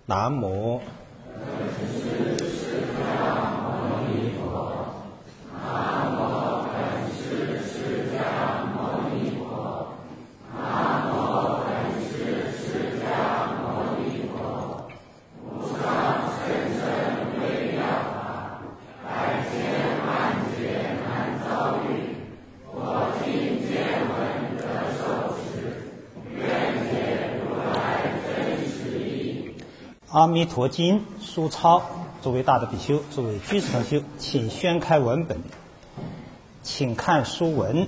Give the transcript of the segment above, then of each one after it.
南无阿弥陀经书抄。诸位大德比丘，诸位居士同修，请宣开文本，请看书文。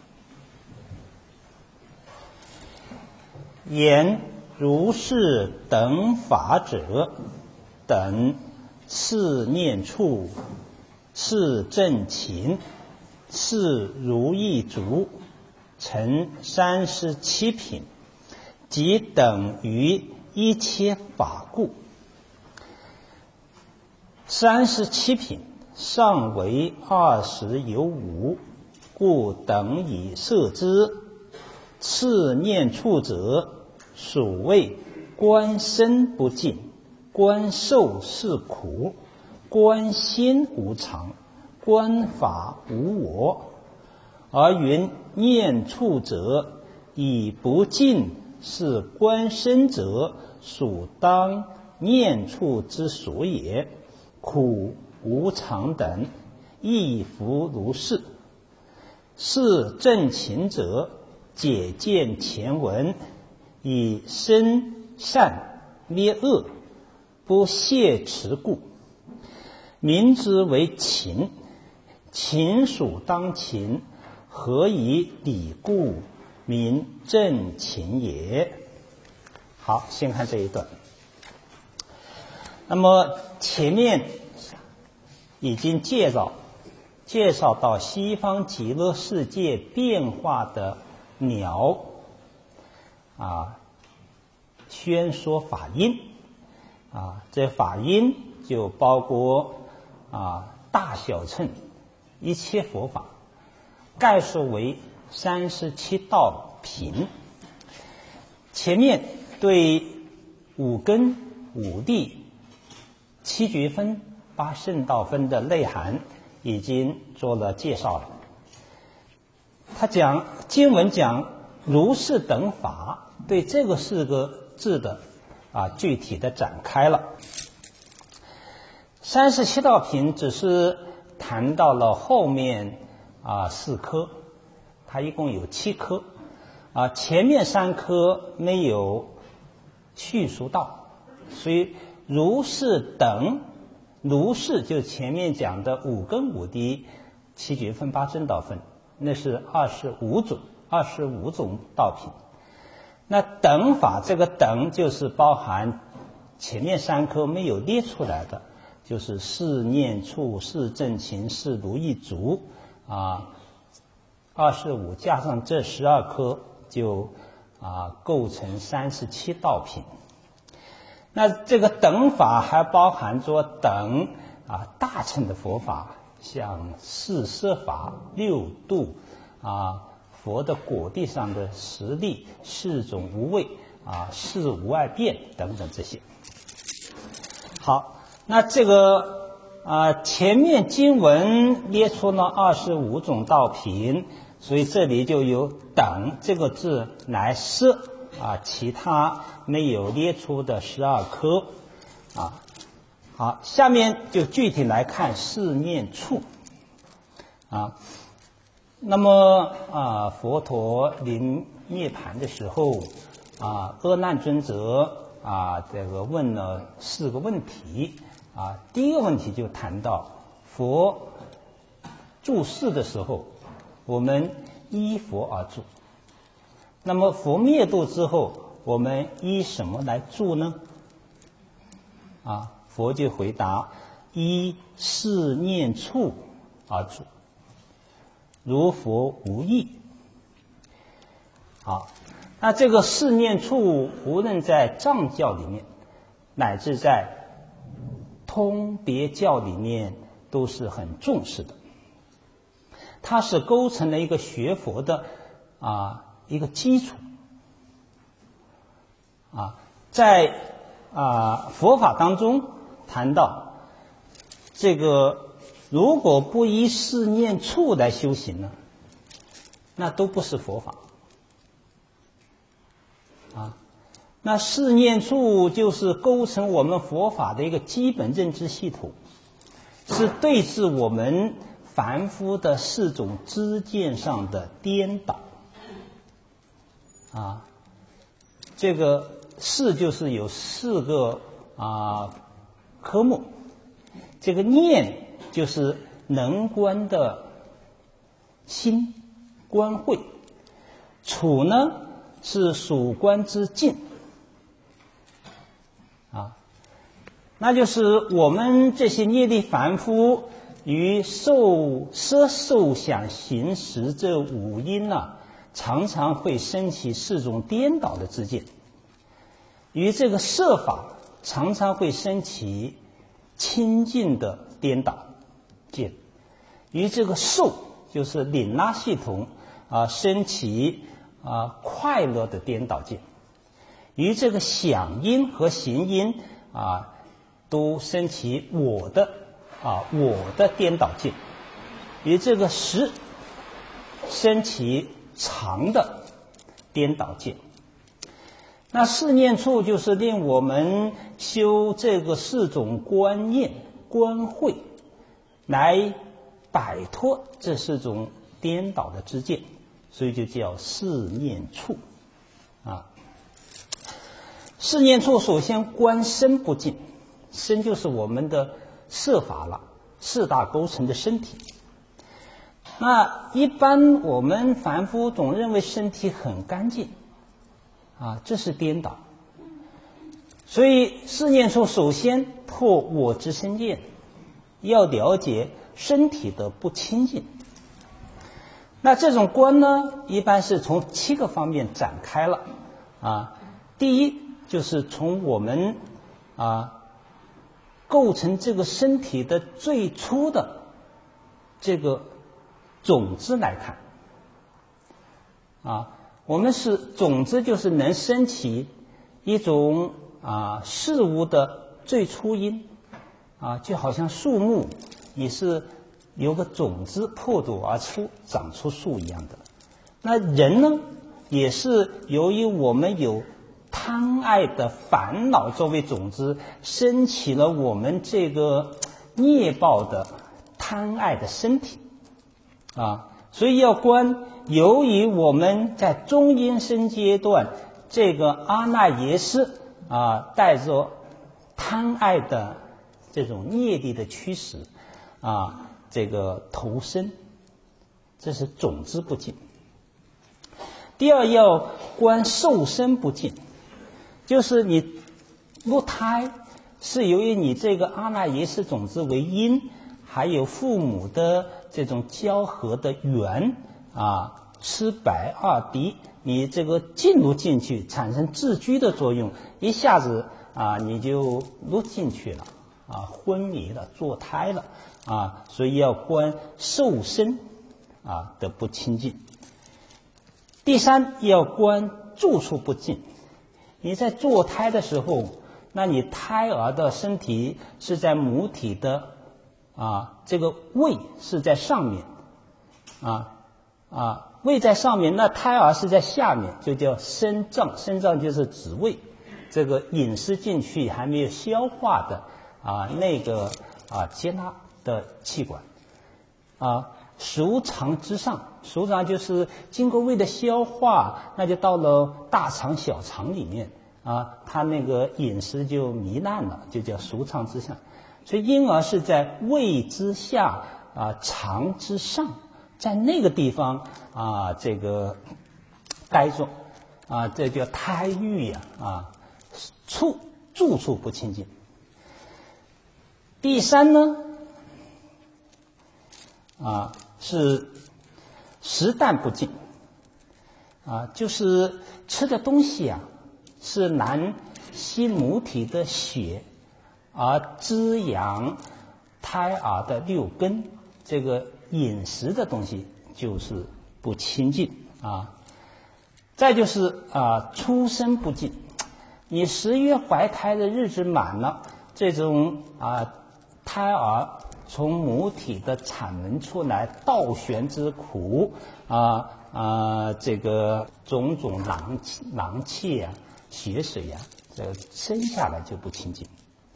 言如是等法者，等次念处，次正勤，次如意足，成37品，即等于一切法故。37品上为20有5，故等以摄之。次念处者，属谓观身不净，观受是苦，观心无常，观法无我。而云念处者，以不净是观身者，属当念处之所也。苦无常等，亦复如是。是正勤者，解见前文，以生善灭恶，不懈持故，名之为勤。勤属当勤，何以理故，名正勤也。好，先看这一段。那么前面已经介绍到西方极乐世界变化的鸟宣说法音这法音就包括大小乘一切佛法，概述为37道品。前面对五根五力七觉分八圣道分的内涵已经做了介绍了。他讲经文讲如是等法，对这个4个字的具体的展开了。37道品只是谈到了后面4科，它一共有7科前面3科没有叙述到，所以如是等，如是就前面讲的五根五力七觉分八正道分，那是25种道品。那等法，这个等就是包含前面3科没有列出来的，就是是念处、是正勤、是如意足25加上这12科就构成37道品。那这个等法还包含着等大乘的佛法，像四摄法、六度佛的果地上的实力、4种无畏4无碍变等等这些。好，那这个前面经文列出了25种道品，所以这里就有等这个字来摄其他没有列出的12科好，下面就具体来看四念处那么佛陀临涅槃的时候阿难尊者这个问了4个问题第一个问题就谈到佛住世的时候，我们依佛而住，那么佛灭度之后，我们依什么来住呢？佛就回答：依四念处而住，如佛无异。好，那这个四念处，无论在藏教里面，乃至在通别教里面，都是很重视的。它是构成了一个学佛的一个基础在佛法当中谈到，这个如果不依四念处来修行呢，那都不是佛法。那四念处就是构成我们佛法的一个基本认知系统，是对治我们凡夫的四种知见上的颠倒。这个四就是有四个科目，这个念就是能观的心观慧，处呢是属观之境。那就是我们这些业力凡夫于色受想行识这五因常常会生起四种颠倒的知见，于这个色法常常会生起清净的颠倒见，于这个受就是领纳系统生起快乐的颠倒见，于这个想因和行因都生起我的颠倒见，于这个识生起常的颠倒见。那四念处就是令我们修这个四种观念观慧，来摆脱这四种颠倒的知见，所以就叫四念处。四念处首先观身不净，身就是我们的色法了，四大构成的身体。那一般我们凡夫总认为身体很干净这是颠倒。所以四念处首先破我执身见，要了解身体的不清净。那这种观呢，一般是从7个方面展开了第一就是从我们构成这个身体的最初的这个种子来看我们是种子，就是能生起一种事物的最初因就好像树木也是有个种子破土而出，长出树一样的。那人呢，也是由于我们有贪爱的烦恼作为种子，升起了我们这个孽报的贪爱的身体所以要观，由于我们在中阴身阶段，这个阿那耶识带着贪爱的这种业力的驱使这个投生，这是种子不净。第二要观受生不净，就是你入胎是由于你这个阿那耶识种子为因，还有父母的这种交合的缘吃白二敌，你这个进入进去产生自居的作用，一下子你就入进去了昏迷了，堕胎了所以要观受生的不清净。第三要观住处不净，你在堕胎的时候，那你胎儿的身体是在母体的这个胃是在上面胃在上面，那胎儿是在下面，就叫身脏，身脏就是子胃，这个饮食进去还没有消化的那个接纳的气管熟肠之上，熟肠就是经过胃的消化，那就到了大肠小肠里面它那个饮食就糜烂了，就叫熟肠之上。所以婴儿是在胃之下肠之上，在那个地方这个待着这叫胎狱住处不清净。第三呢是食啖不净就是吃的东西是难吸母体的血而滋养胎儿的六根，这个饮食的东西就是不清净再就是出生不净。 你10月怀胎的日子满了，这种胎儿从母体的产门出来，倒悬之苦这个种种囊气啊、血水啊，这个生下来就不清净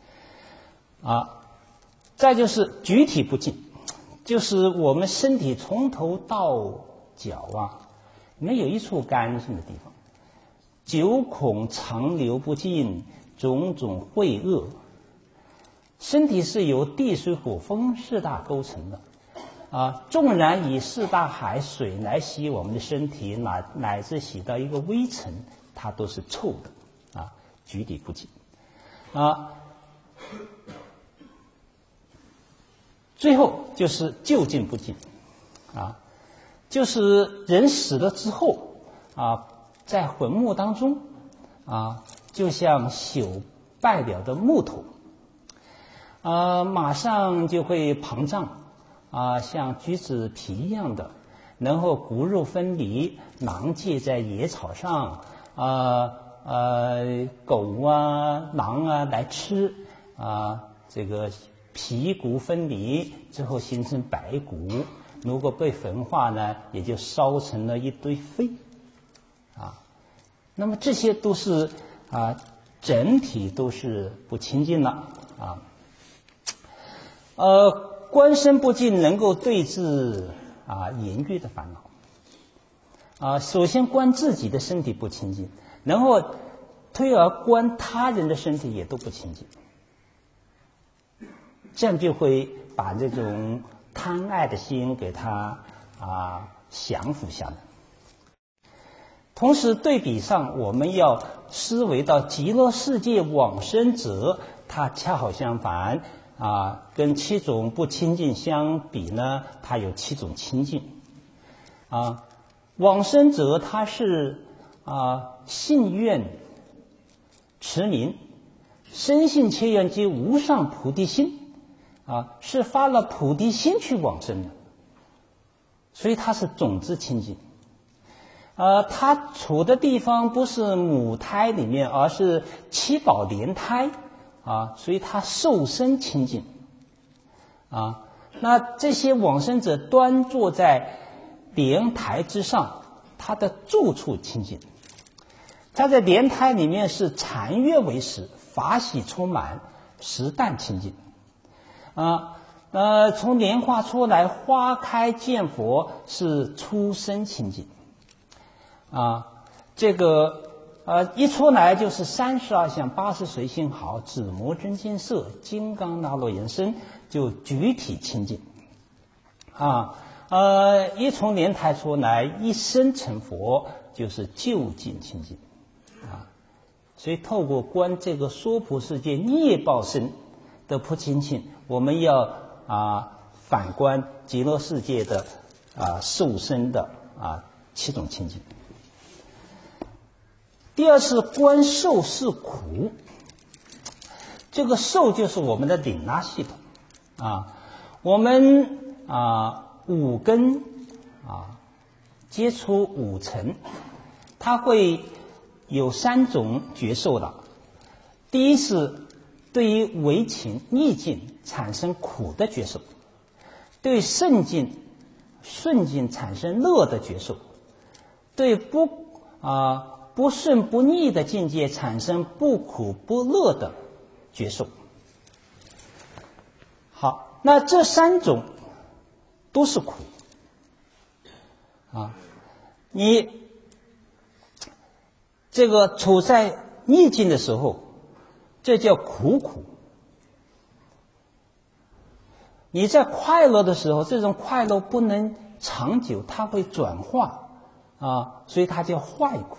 再就是举体不净，就是我们身体从头到脚没有一处干净的地方，九孔长流不尽，种种秽恶。身体是由地水火风4大构成的纵然以4大海水来洗我们的身体，乃至洗到一个微尘，它都是臭的举体不净最后就是就近不净就是人死了之后在坟墓当中就像朽败了的木头马上就会膨胀像橘子皮一样的，然后骨肉分离，囊结在野草上狗狼来吃这个皮骨分离之后形成白骨，如果被焚化呢，也就烧成了一堆灰那么这些都是整体都是不清净了观身不净能够对治淫欲的烦恼首先观自己的身体不清净，然后推而观他人的身体也都不清净，这样就会把这种贪爱的心给它降服下来。同时对比上，我们要思维到极乐世界往生者，它恰好相反跟7种不清净相比呢，它有7种清净往生者他是信愿持名，深信切愿及无上菩提心是发了菩提心去往生的，所以他是种子清净他处的地方不是母胎里面，而是7宝莲胎所以他受身清净那这些往生者端坐在莲台之上，他的住处清净，他在莲台里面是禅悦为食，法喜充满，食淡清净从莲花出来，花开见佛，是出生清净这个一出来就是32相80随心好，紫摩真金色，金刚那罗延伸，就举体清净一从莲台出来，一生成佛，就是究竟清净所以透过观这个娑婆世界孽报身的不清净，我们要反观极乐世界的受生的7种清净。第二是观受是苦，这个受就是我们的领纳系统我们五根接触五尘，它会有3种觉受的。第一是对于为情逆境产生苦的觉受，对顺境产生乐的觉受，对不顺不逆的境界产生不苦不乐的觉受。好，那这3种都是苦你这个处在逆境的时候，这叫苦你在快乐的时候，这种快乐不能长久，它会转化所以它叫坏苦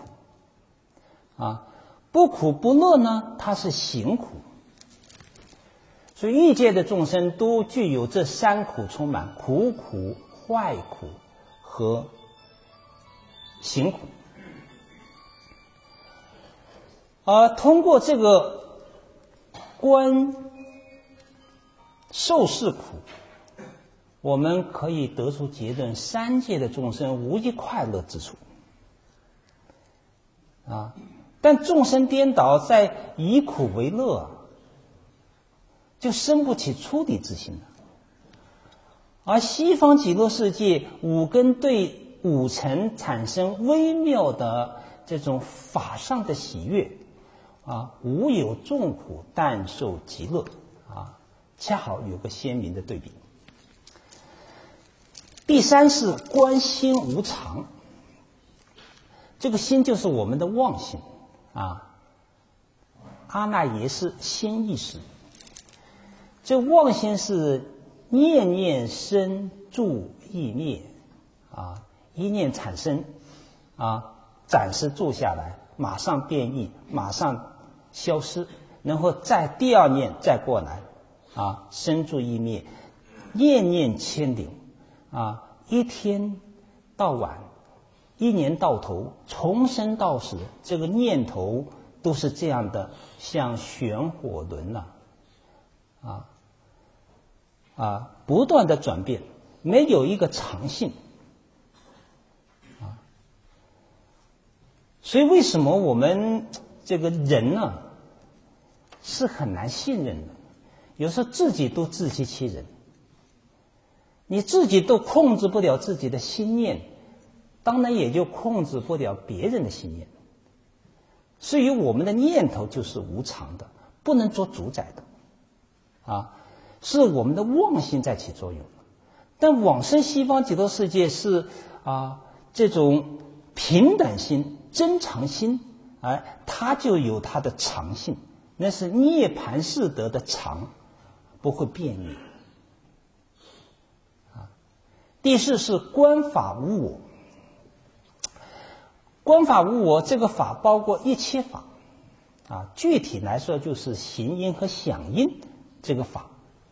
不苦不乐呢，它是行苦。所以欲界的众生都具有这3苦充满，苦苦、坏苦和行苦通过这个观受是苦，我们可以得出结论，3界的众生无一快乐之处但但众生颠倒，在以苦为乐，就生不起出离之心了。而西方极乐世界五根对五尘产生微妙的这种法上的喜悦无有众苦，但受极乐恰好有个鲜明的对比。第三是观心无常，这个心就是我们的妄心阿那耶是心意识。这妄心是念念生住意灭一念产生暂时住下来，马上变异，马上消失，然后再第二念再过来生住意灭，念念牵流一天到晚，一年到头，从生到死，这个念头都是这样的，像旋火轮不断的转变，没有一个常性所以为什么我们这个人呢是很难信任的？有时候自己都自欺欺人，你自己都控制不了自己的心念，当然也就控制不了别人的心念。所以我们的念头就是无常的，不能做主宰的是我们的妄心在起作用。但往生西方极乐世界是这种平等心、真常心，它就有它的常性，那是涅槃士得的常，不会变异第四是观法无我。观法无我，这个法包括一切法具体来说就是行因和响应这个法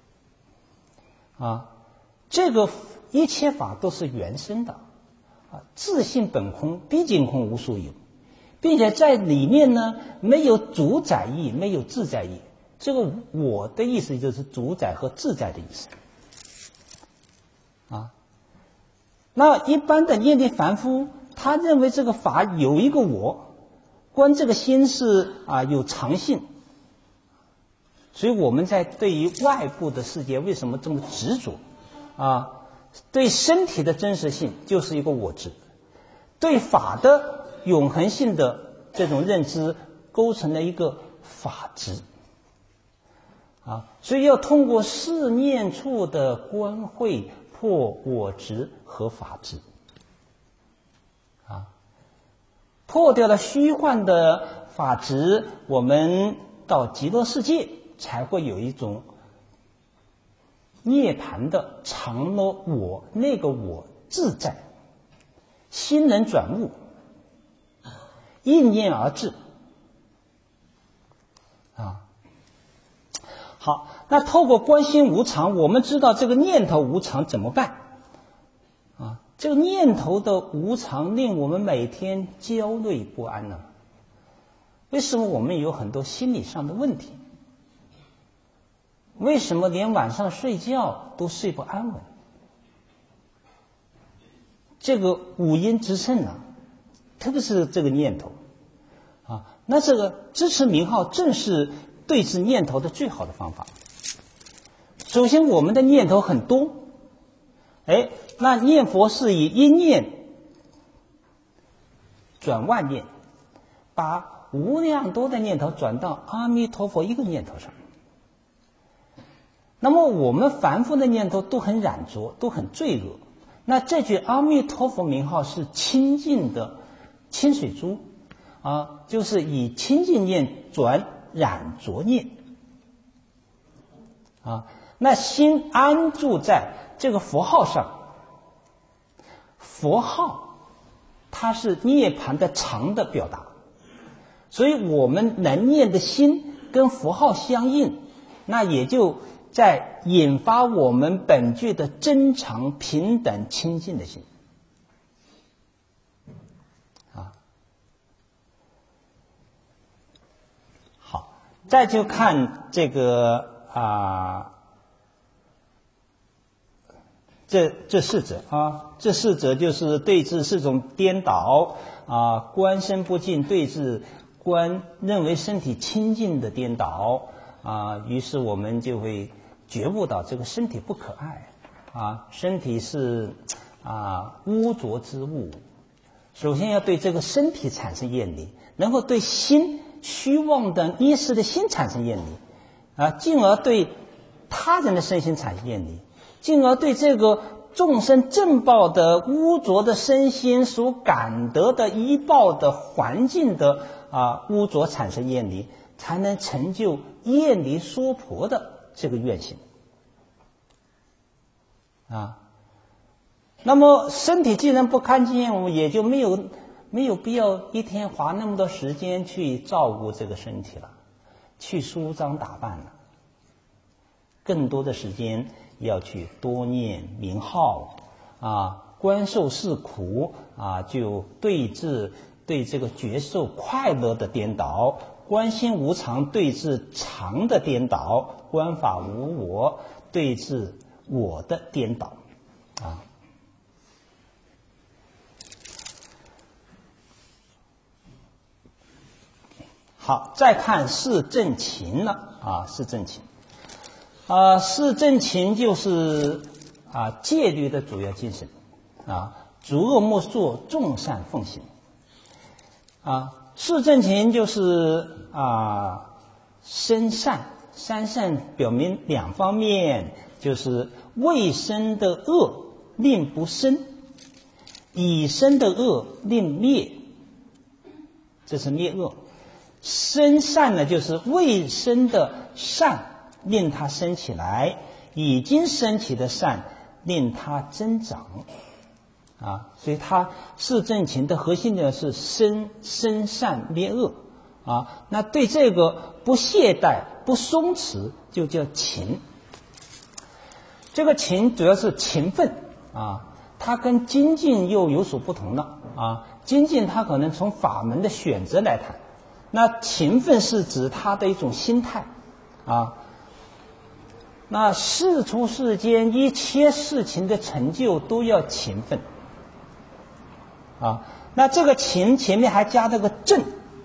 这个一切法都是原生的自性本空，毕竟空无所有，并且在里面呢没有主宰意，没有自在意。这个我的意思就是主宰和自在的意思那一般的业力凡夫，他认为这个法有一个我，观这个心是有常性。所以我们在对于外部的世界为什么这么执着对身体的真实性就是一个我执，对法的永恒性的这种认知构成了一个法执所以要通过四念处的观慧破我执和法执破掉了虚幻的法执，我们到极乐世界才会有一种涅槃的常乐我，那个我自在，心能转悟，应念而至好，那透过观心无常，我们知道这个念头无常怎么办这个念头的无常令我们每天焦虑不安呢为什么我们有很多心理上的问题？为什么连晚上睡觉都睡不安稳？这个五阴之盛特别是这个念头那这个支持名号正是对治念头的最好的方法。首先我们的念头很多那念佛是以一念转万念，把无量多的念头转到阿弥陀佛一个念头上。那么我们凡夫的念头都很染浊，都很罪恶，那这句阿弥陀佛名号是清净的清水珠就是以清净念转染浊念那心安住在这个佛号上，佛号它是涅槃的常的表达，所以我们能念的心跟佛号相应，那也就在引发我们本具的真常平等清净的心好，再就看这个这四者这四者就是对治四种颠倒观身不净，对治观认为身体清净的颠倒于是我们就会觉悟到这个身体不可爱身体是污浊之物。首先要对这个身体产生厌离，然后对心虚妄的捏视的心产生厌离进而对他人的身心产生厌离，进而对这个众生正报的污浊的身心所感得的依报的环境的污浊产生厌离，才能成就厌离娑婆的这个愿行那么身体既然不干净，我们也就没有必要一天花那么多时间去照顾这个身体了，去梳妆打扮了，更多的时间要去多念名号观受是苦就对治对这个觉受快乐的颠倒，观心无常对治常的颠倒，观法无我对治我的颠倒好，再看四正勤了四正勤四正勤就是戒律的主要精神诸恶莫作，众善奉行四正勤就是生善，三善表明两方面，就是未生的恶令不生，已生的恶令灭，这是灭恶。生善呢，就是未生的善令它生起来，已经升起的善令它增长所以它四正勤的核心呢是生善灭恶那对这个不懈怠不松弛就叫勤。这个勤主要是勤奋它跟精进又有所不同了精进它可能从法门的选择来谈，那勤奋是指他的一种心态那世出世间一切事情的成就都要勤奋那这个勤前面还加了个正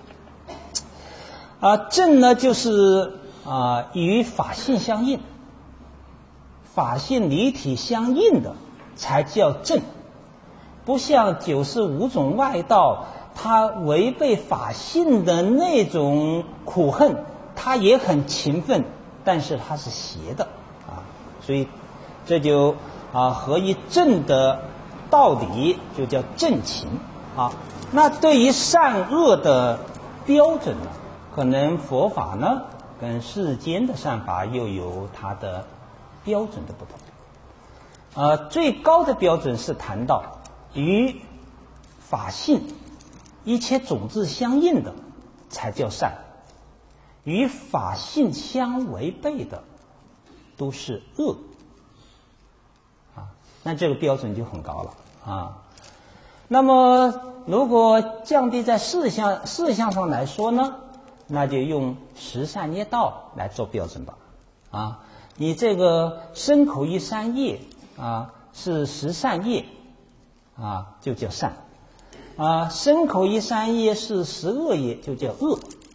正呢就是与法性相应，法性离体相应的才叫正，不像95种外道他违背法性的那种苦恨，他也很勤奋，但是他是邪的所以这就合一正的道理就叫正勤那对于善恶的标准呢，可能佛法呢跟世间的善法又有它的标准的不同最高的标准是谈到与法性一切种子相应的才叫善，与法性相违背的都是恶那这个标准就很高了那么如果降低在事项上来说呢，那就用十善业道来做标准吧你这个身口意三业是十善业就叫善身口意三业是十恶业，就叫恶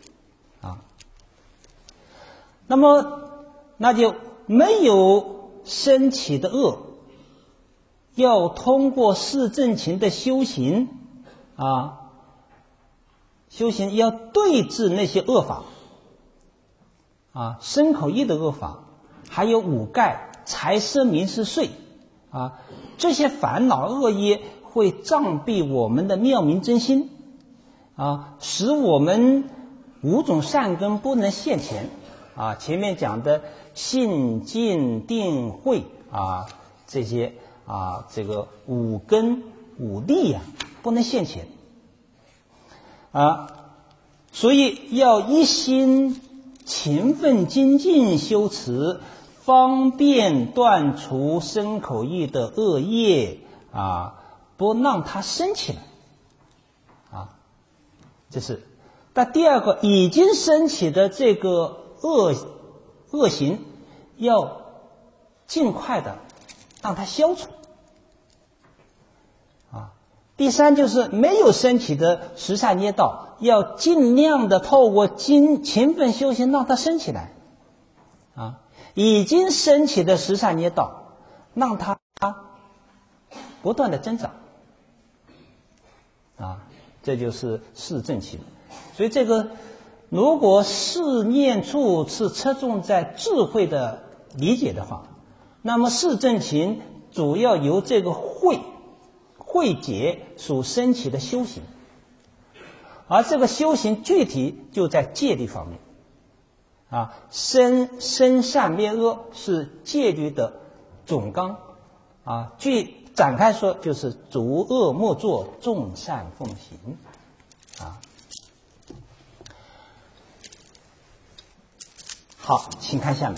那么那就没有升起的恶，要通过四正勤的修行修行要对治那些恶法身口意的恶法，还有五盖财色名食睡这些烦恼恶业会障蔽我们的妙明真心使我们五种善根不能现前前面讲的信静定慧这些这个五根五力不能现前所以要一心勤奋精进修持，方便断除身口意的恶业不让它升起来这是。但第二个，已经升起的这个恶行要尽快的让它消除第三就是没有升起的十善业道，要尽量的透过勤奋修行让它升起来。已经升起的十善业道，让它不断的增长。这就是四正勤。所以这个如果四念处是侧重在智慧的理解的话，那么四正勤主要由这个慧解所升起的修行，而这个修行具体就在戒律方面。生善灭恶是戒律的总纲。据展开说，就是逐恶莫作，众善奉行。好，请看下面。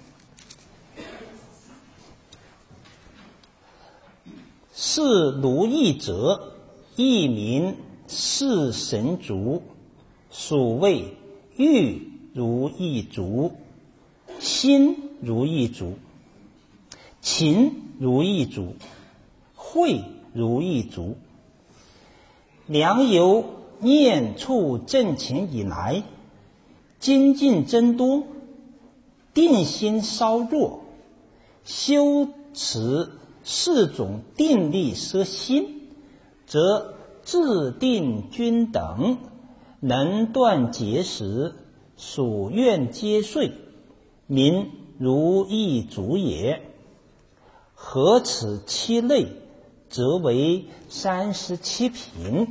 是如意者，亦名是神足，属谓欲如意足，心如意足，勤如意足，慧如意足。良由念处正勤以来，精进增多，定心稍弱，修持四种定力摄心，则自定均等，能断结识，所愿皆遂，名如意足也。合此七类，则为37品。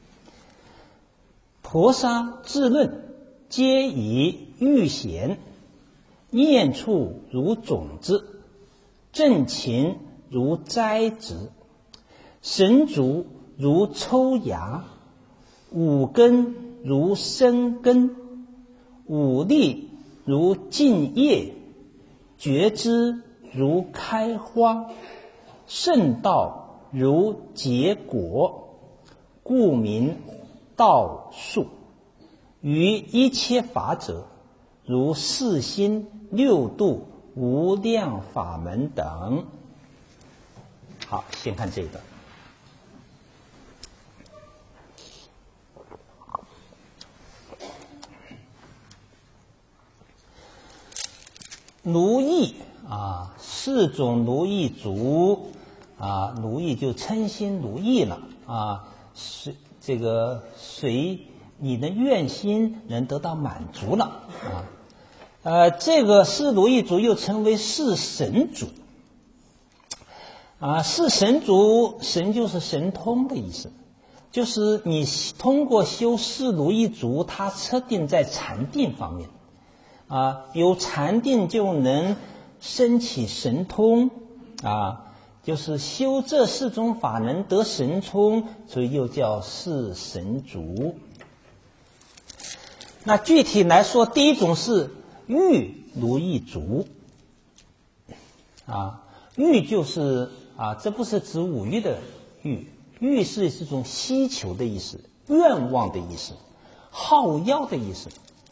婆沙自论，皆以欲显。念处如种子，正勤如栽植，神足如抽芽，五根如生根，五力如茎叶，觉知如开花，圣道如结果，故名道树。于一切法者，如四心、六度、无量法门等。好，先看这个。如意四种如意足如意就称心如意了随你的愿心能得到满足了这个四如意足又称为四神足四神足，神就是神通的意思，就是你通过修四如意足，它测定在禅定方面有禅定就能升起神通就是修这四种法能得神通，所以又叫四神足。那具体来说，第一种是欲如意足欲就是这不是指五欲的欲，欲是一种希求的意思，愿望的意思，好要的意思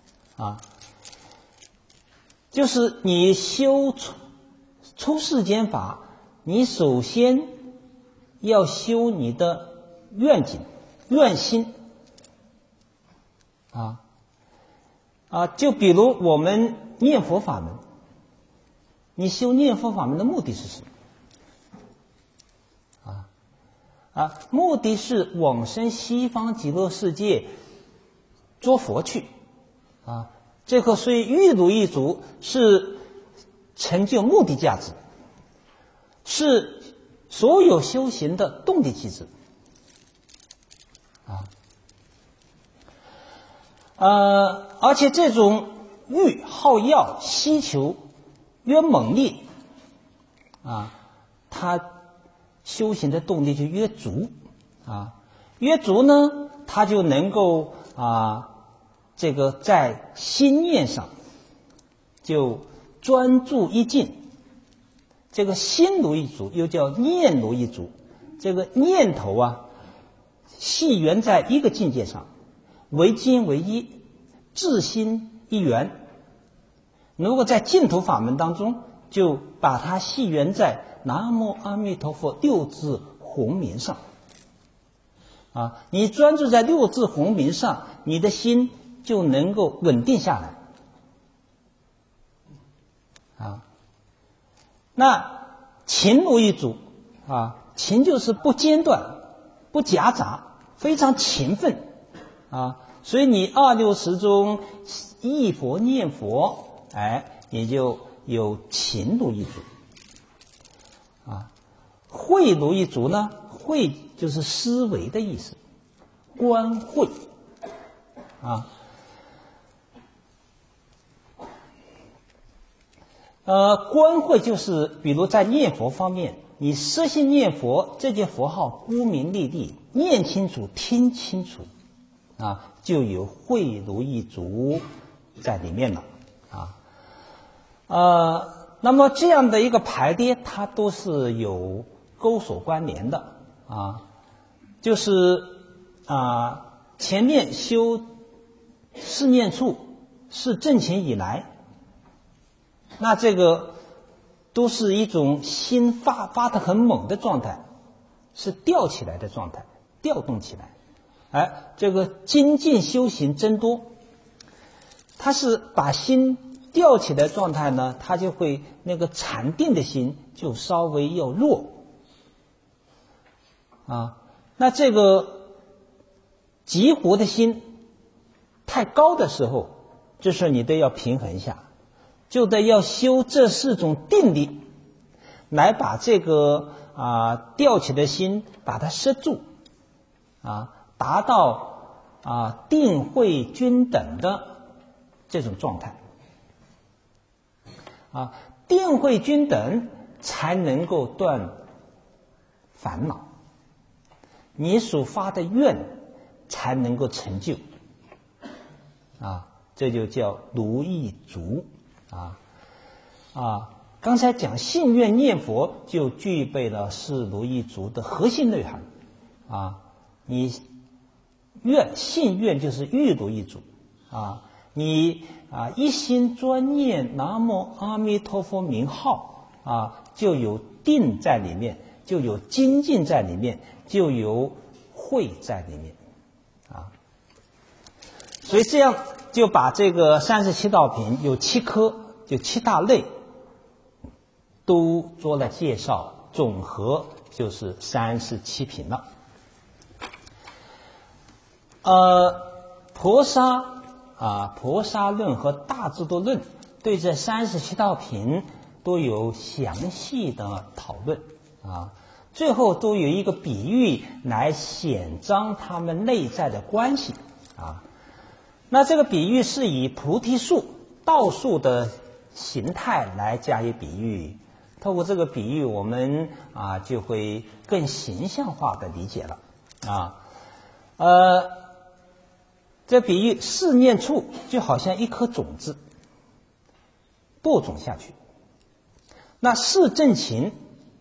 就是你修出世间法，你首先要修你的愿景、愿心就比如我们念佛法门，你修念佛法门的目的是什么？目的是往生西方极乐世界做佛去这个所以欲如意足是成就目的价值，是所有修行的动力机制而且这种欲好要希求越猛烈它修行的动力就越足越足呢，它就能够这个在心念上就专注一境。这个心如意足又叫念如意足，这个念头系缘在一个境界上，为心为一，自心一缘。如果在净土法门当中，就把它系缘在南无阿弥陀佛六字洪名上你专注在六字洪名上，你的心就能够稳定下来。那勤如一竹，勤就是不间断、不夹杂，非常勤奋所以你二六时中忆佛念佛，你就有勤如一竹慧如一竹呢，慧就是思维的意思，观慧观慧就是比如在念佛方面，你摄心念佛，这些佛号孤名历历，念清楚听清楚就有慧如一竹在里面了那么这样的一个排列，它都是有勾锁关联的就是前面修四念处是正勤以来，那这个都是一种心发得很猛的状态，是吊起来的状态，调动起来这个精进修行增多，它是把心吊起来的状态呢，它就会那个禅定的心就稍微要弱那这个急活的心太高的时候，这时候你得要平衡一下，就得要修这四种定力，来把这个吊起的心把它摄住达到定慧均等的这种状态定慧均等才能够断烦恼，你所发的愿才能够成就这就叫如一竹刚才讲信愿念佛就具备了是如一竹的核心内涵你信愿就是欲如一竹你一心专念南无阿弥陀佛名号就有定在里面，就有精进在里面，就有慧在里面所以这样就把这个37道品有7科，就7大类都做了介绍，总和就是37品了婆沙论和大智度论对这37道品都有详细的讨论最后都有一个比喻来显彰他们内在的关系那这个比喻是以菩提树、道树的形态来加以比喻，透过这个比喻我们就会更形象化的理解了这比喻四念处就好像一颗种子播种下去，那四正勤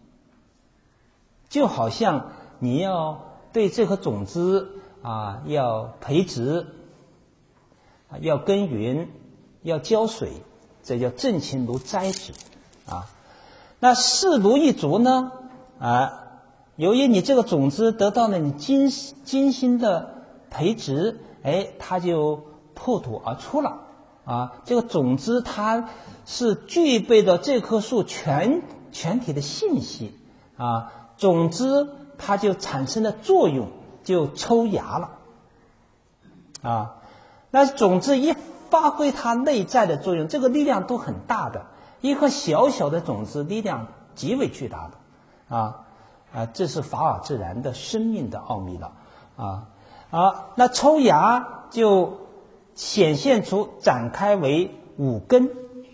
就好像你要对这颗种子要培植要耕耘要浇水，这叫正勤如栽植那事如一竹呢由于你这个种子得到了你精心的培植它就破土而出了这个种子它是具备了这棵树全体的信息种子它就产生了作用，就抽芽了那种子一发挥它内在的作用，这个力量都很大的，一颗小小的种子力量极为巨大的这是法尔自然的生命的奥秘了那抽芽就显现出展开为五根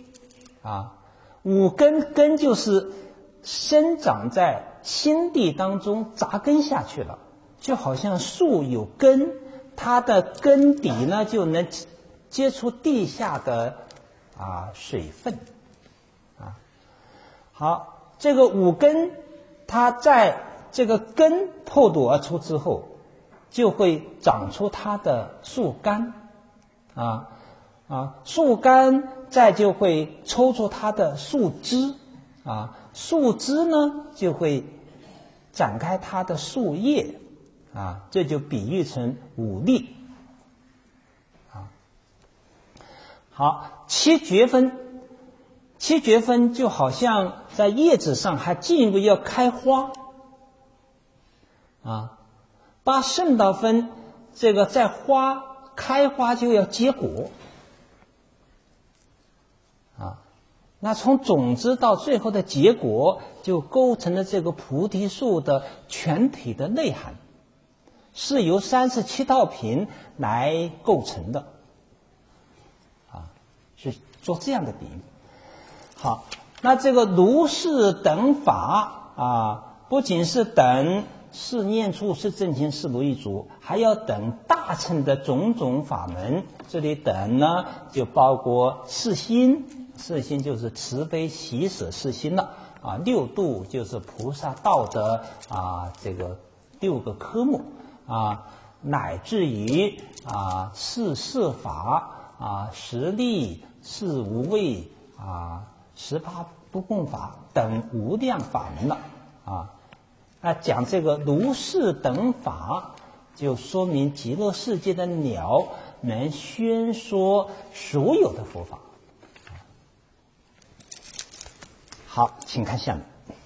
五根就是生长在心地当中扎根下去了，就好像树有根，它的根底呢就能接触地下的水分好，这个五根它在这个根破土而出之后，就会长出它的树干树干再就会抽出它的树枝树枝呢就会展开它的树叶这就比喻成五力。好，七绝分就好像在叶子上还进一步要开花八圣道分这个在开花就要结果那从种子到最后的结果，就构成了这个菩提树的全体的内涵，是由37道品来构成的是做这样的比喻。好，那这个如是等法不仅是等是念处是正行是如意足，还要等大乘的种种法门。这里等呢，就包括四心，四心就是慈悲喜舍四心了六度就是菩萨道的这个6个科目乃至于四摄法十力四无畏18不共法等无量法门了讲这个如是等法，就说明极乐世界的鸟能宣说所有的佛法。好，请看下面。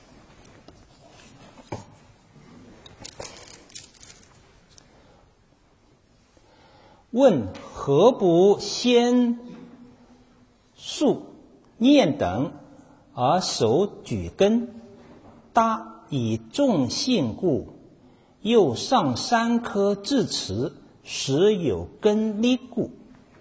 问何不先述念等而手举根？答：以众信故，又上3科至此，实有根力故。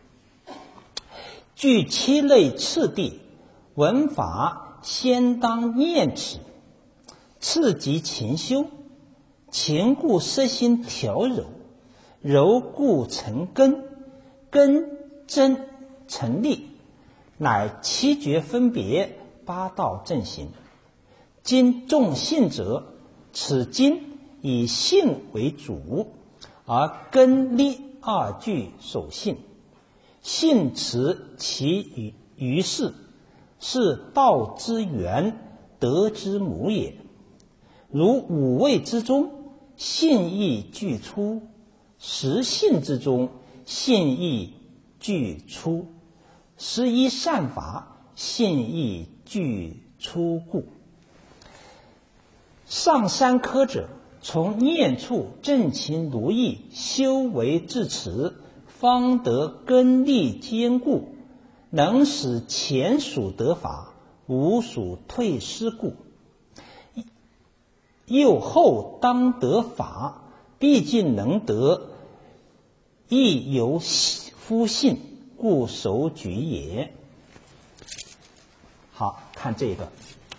据7类次第，闻法先当念此，次即勤修。勤故色心调柔，柔故成根，根真成力，乃7觉分别8道正行。今重信者，此经以信为主，而根力2句守信。信持其于事，是道之源，德之母也。如5位之中，信义俱出；10信之中，信义俱出；11善法，信义俱出故。上3科者，从念处正勤如意修为至此，方得根力坚固，能使前属得法，无属退失故。又后当得法，毕竟能得，亦由夫信，故手举也。好，看这个。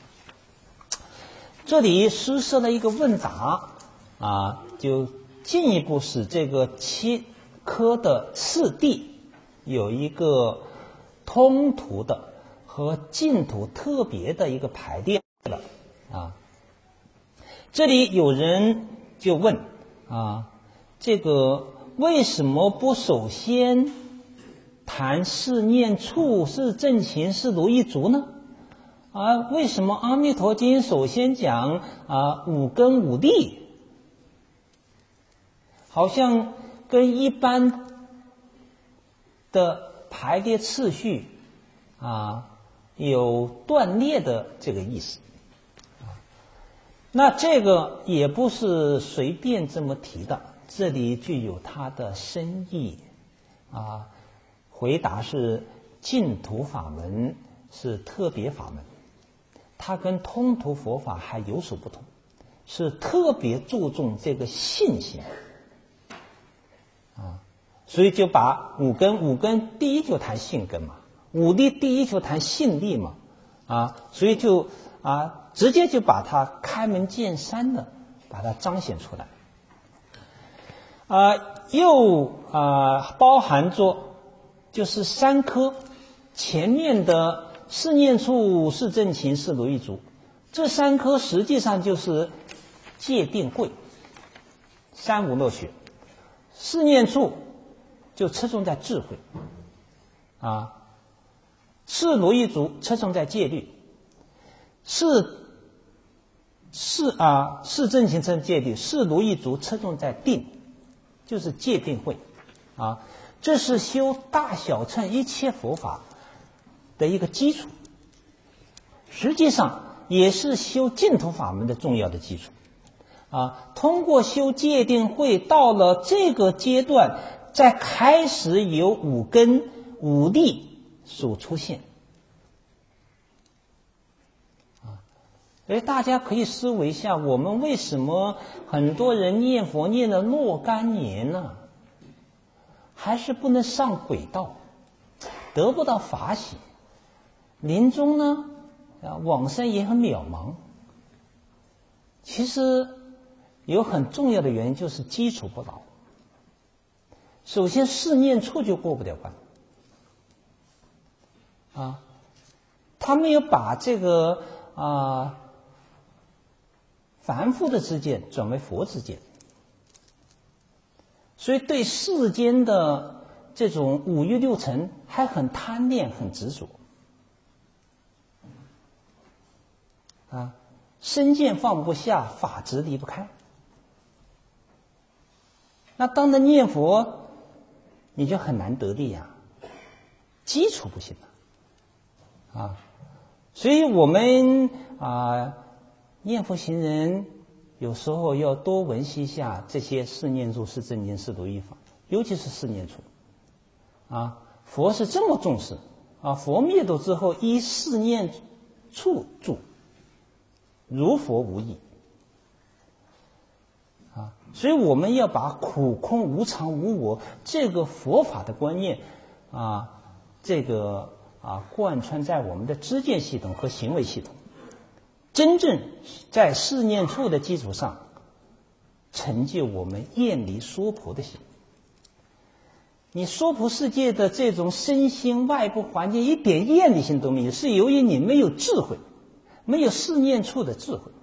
这里施设了一个问答就进一步使这个7科的次第有一个通途的和净土特别的一个排列了这里有人就问这个为什么不首先谈是念处是正行是如意足呢？为什么阿弥陀经首先讲5根5力？好像跟一般的排列次序有断裂的这个意思。那这个也不是随便这么提的，这里具有它的深意回答是净土法门是特别法门，它跟通途佛法还有所不同，是特别注重这个信心所以就把5根第一就谈信根嘛，5力第一就谈信力嘛所以就直接就把它开门见山的把它彰显出来又包含着就是3科前面的是念处是正勤是如意足，这3科实际上就是戒定慧3无漏学。是念处就侧重在智慧是如意足侧重在戒律，是是正行称戒定，是如意足侧重在定，就是戒定慧啊，这是修大小乘一切佛法的一个基础，实际上也是修净土法门的重要的基础啊。通过修戒定慧，到了这个阶段，再开始有五根五力所出现啊。所以大家可以思维一下，我们为什么很多人念佛念了若干年呢，还是不能上轨道，得不到法喜，临终呢往生也很渺茫。其实有很重要的原因，就是基础不牢。首先四念处就过不了关啊，他没有把这个凡夫的知见转为佛知见，所以对世间的这种五欲六尘还很贪恋很执着啊，身见放不下，法执离不开。那当然念佛你就很难得力啊，基础不行啊。所以我们念佛行人有时候要多闻习一下这些四念处、四正经、四如意法，尤其是四念处啊。佛是这么重视啊，佛灭度之后依四念处住，如佛无异啊。所以我们要把苦空无常无我这个佛法的观念贯穿在我们的知见系统和行为系统，真正在四念处的基础上成就我们厌离娑婆的心。你娑婆世界的这种身心外部环境一点厌离心都没有，是由于你没有智慧，没有四念处的智慧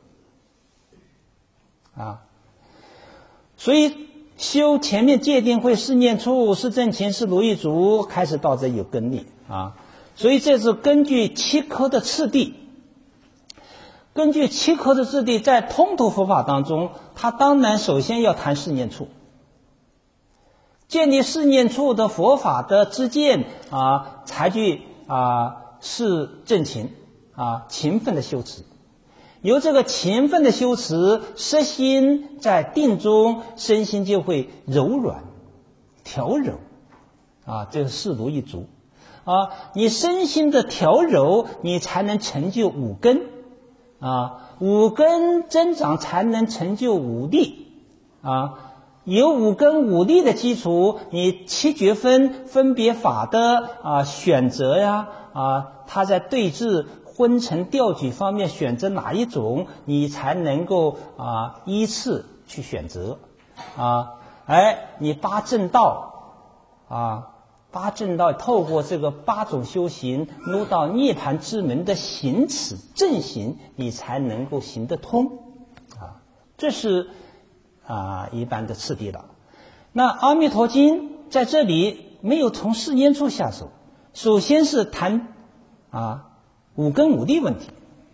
啊。所以修前面戒定慧、四念处、四正勤、四如意足，开始到这有根力啊。所以这是根据七科的次第，根据七科的次第，在通途佛法当中，它当然首先要谈四念处，建立四念处的佛法的知见采取是正勤勤奋的修持，由这个勤奋的修持，摄心在定中，身心就会柔软调柔这是四如意足你身心的调柔，你才能成就五根五根增长才能成就五力有五根五力的基础，你七觉分分别法的选择它在对治昏沉调举方面选择哪一种，你才能够依次去选择你八正道八正道透过这个八种修行入到涅槃之门的行持正行，你才能够行得通这是一般的次第了。那阿弥陀经在这里没有从四念处下手，首先是谈五根五力问题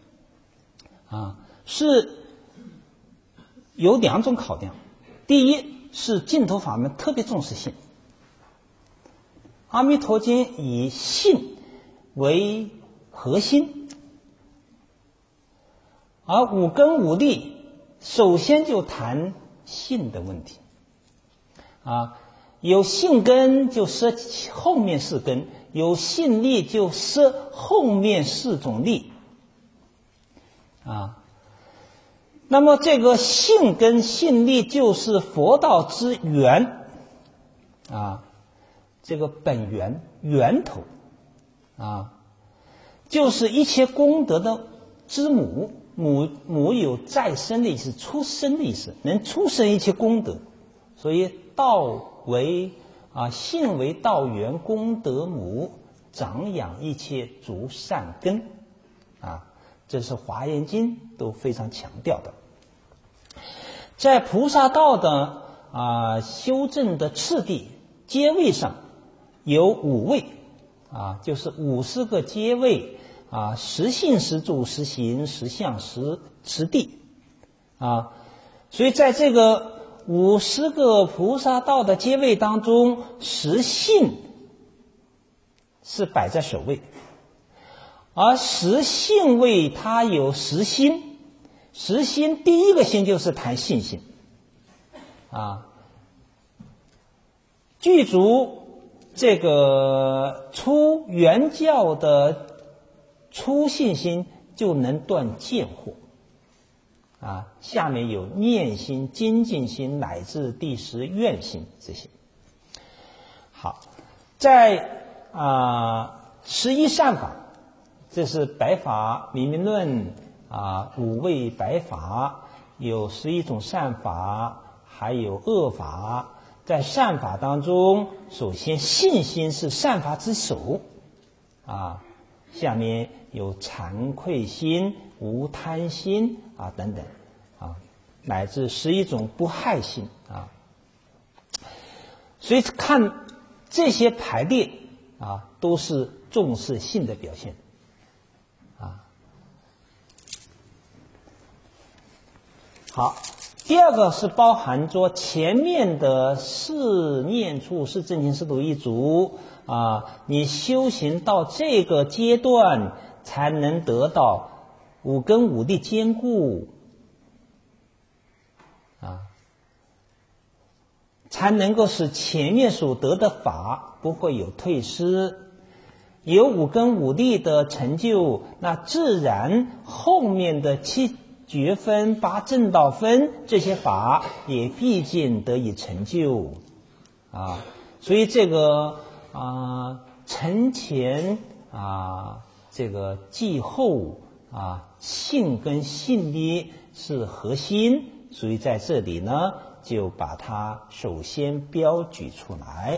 是有两种考量。第一是净土法门特别重视信，阿弥陀经以信为核心，而五根五力首先就谈信的问题有信根就摄后面四根，有信力就摄后面四种力那么这个信根信力就是佛道之源这个本源源头就是一切功德的之母，母有再生的意思，出生的意思，能出生一切功德，所以道为信为道源，功德母，长养一切诸善根这是华严经都非常强调的。在菩萨道的修正的次第阶位上有五位就是50个阶位实性实住实行实相实地啊。所以在这个50个菩萨道的阶位当中，实性是摆在首位，而实性位它有实心，实心第一个心就是谈信心啊。具足这个出原教的初信心，就能断见惑啊。下面有念心、精进心乃至第10愿心这些。好，在11善法，这是白法明明论5位白法，有11种善法，还有恶法。在善法当中，首先信心是善法之首啊，下面有惭愧心、无贪心等等啊，乃至11种不害心啊。所以看这些排列都是重视性的表现啊。好。第二个是包含着前面的4念处、4正行、4度一足你修行到这个阶段，才能得到5根5力坚固才能够使前面所得的法不会有退失。有5根5力的成就，那自然后面的7觉分、8正道分这些法也必定得以成就所以这个承前这个继后性跟性力是核心，所以在这里呢就把它首先标举出来。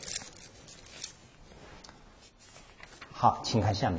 好，请看下面。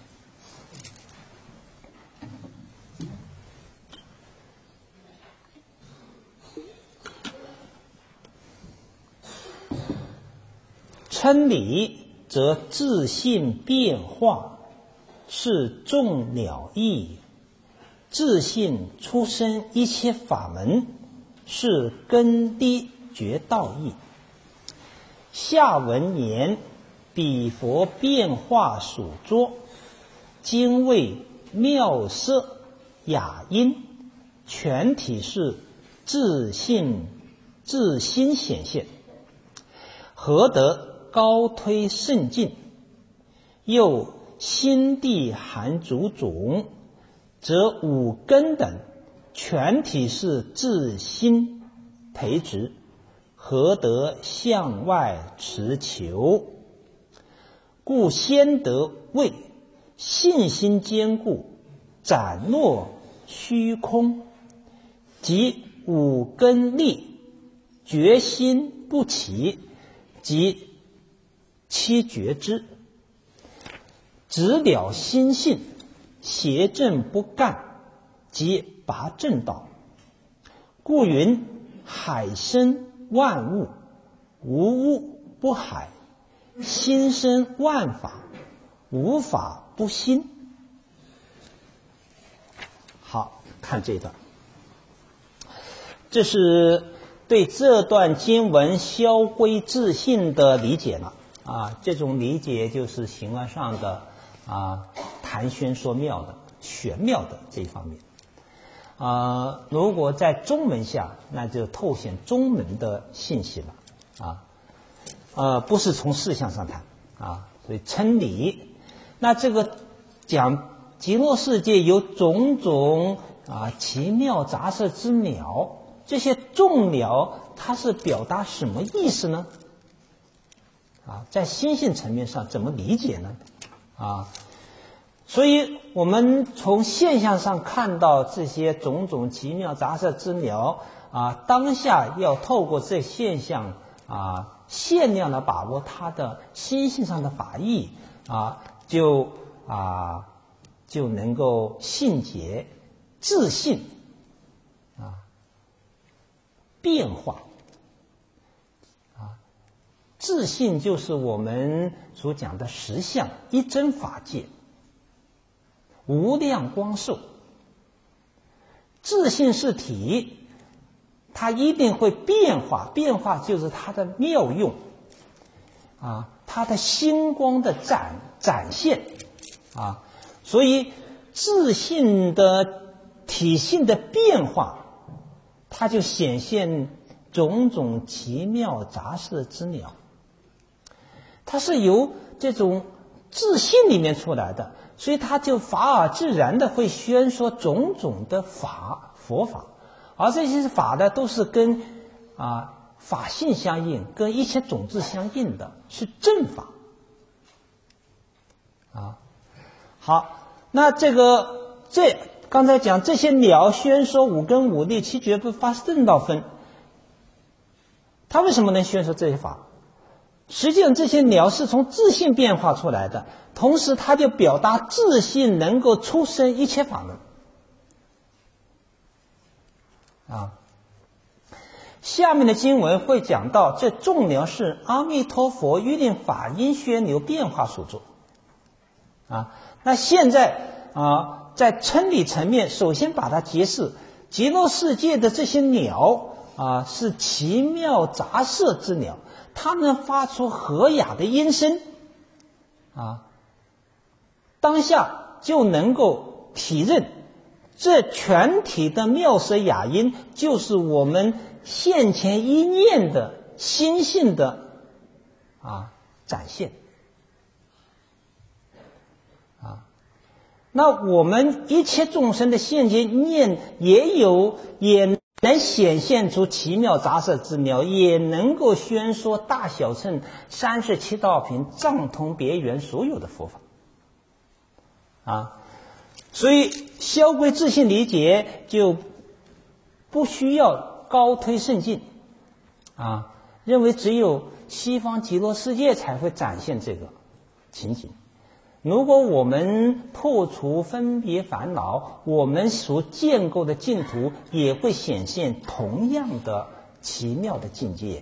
称理则自性变化，是众了义；自性出生一切法门，是根低觉道义。下文言彼佛变化所作，精味妙色雅音，全体是自心显现，何得高推甚进？又心地含足种，则5根等全体是自心培植，何得向外持求？故先得位，信心坚固，展落虚空，即5根力，决心不起，即7觉知，直了心性，邪正不干，即拔正道。故云海生万物，无物不海；心生万法，无法不心。好，看这段，这是对这段经文消归自性的理解了这种理解就是形而上的谈玄说妙的玄妙的这一方面如果在中门下，那就透显中门的信息了不是从事项上谈所以称理，那这个讲极乐世界有种种奇妙杂色之鸟，这些众鸟它是表达什么意思呢？在心性层面上怎么理解呢？所以我们从现象上看到这些种种奇妙杂色之鸟当下要透过这现象限量的把握它的心性上的法义就能够信解自信变化自信就是我们所讲的实相一真法界，无量光寿。 自性是体，它一定会变化，变化就是它的妙用它的星光的展现所以自性的体性的变化，它就显现种种奇妙杂色之鸟，它是由这种自性里面出来的，所以它就法尔自然的会宣说种种的佛法，而这些法呢都是跟法性相应，跟一切种子相应的，是正法好，那刚才讲这些鸟宣说五根五力七觉八正道分，它为什么能宣说这些法？实际上这些鸟是从自性变化出来的，同时它就表达自性能够出生一切法门下面的经文会讲到，这众鸟是阿弥陀佛欲令法音宣流变化所作那现在在称理层面，首先把它解释极乐世界的这些鸟是奇妙杂色之鸟，它能发出和雅的音声当下就能够体认这全体的妙色雅音就是我们现前一念的心性的展现那我们一切众生的现前念也能显现出奇妙杂色之鸟，也能够宣说大小乘37道品藏通别圆所有的佛法所以萧归自性理解就不需要高推圣境认为只有西方极乐世界才会展现这个情形。如果我们破除分别烦恼，我们所建构的净土也会显现同样的奇妙的境界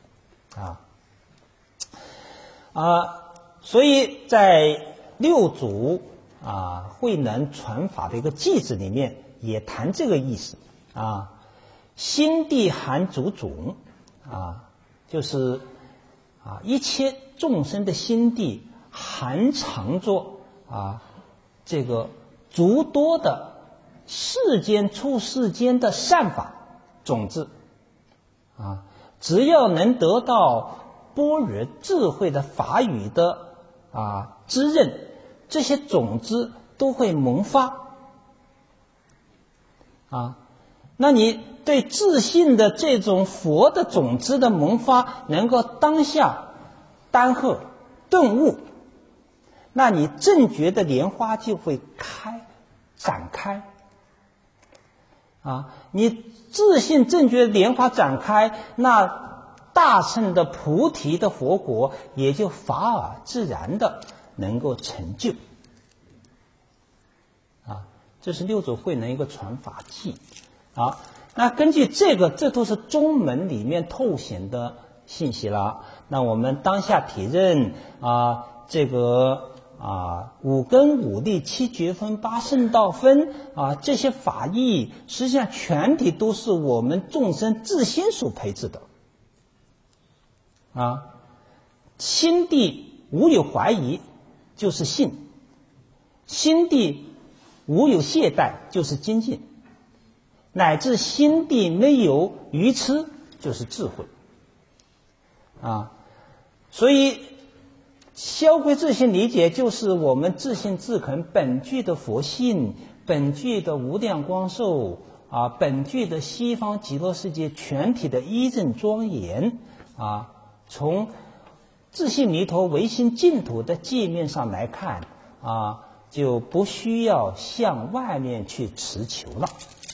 所以在六祖慧能传法的一个偈子里面也谈这个意思心地含足种就是一切众生的心地含藏着这个诸多的世间出世间的善法种子只要能得到般若智慧的法语的滋润，这些种子都会萌发那你对自信的这种佛的种子的萌发能够当下当刻顿悟，那你正觉的莲花就会展开你自信正觉的莲花展开，那大乘的菩提的佛果也就法尔自然的能够成就这是六祖慧能一个传法偈那根据这都是宗门里面透显的信息了。那我们当下体认这个五根五力七觉分八圣道分这些法义实际上全体都是我们众生自心所培植的心地无有怀疑就是信，心地无有懈怠就是精进，乃至心地没有愚痴就是智慧所以萧归自性理解就是我们自性自肯本具的佛性，本具的无量光寿本具的西方极乐世界全体的一正庄严从自性弥陀唯心净土的界面上来看就不需要向外面去持求了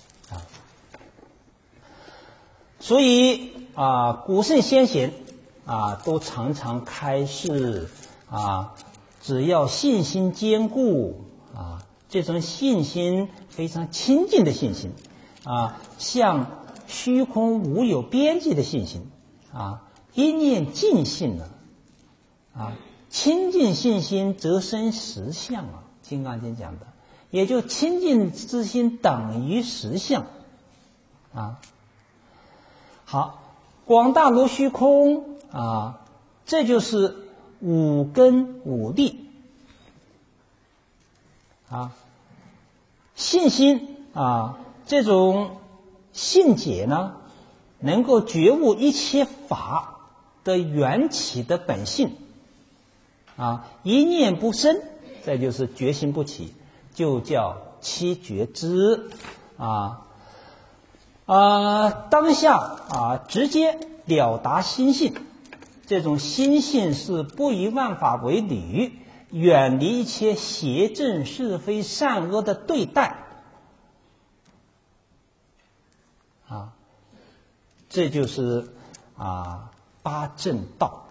所以古圣先贤都常常开示只要信心坚固这种信心非常清净的信心像虚空无有边际的信心一念净信清净信心则生实相金刚经讲的， 也就清净之心等于实相啊。好，广大如虚空啊，这就是五根五力啊。信心啊，这种信解呢，能够觉悟一切法的缘起的本性啊，一念不生，这就是觉心不起，就叫七觉支当下直接了达心性，这种心性是不以万法为侣，远离一切邪正是非善恶的对待这就是八正道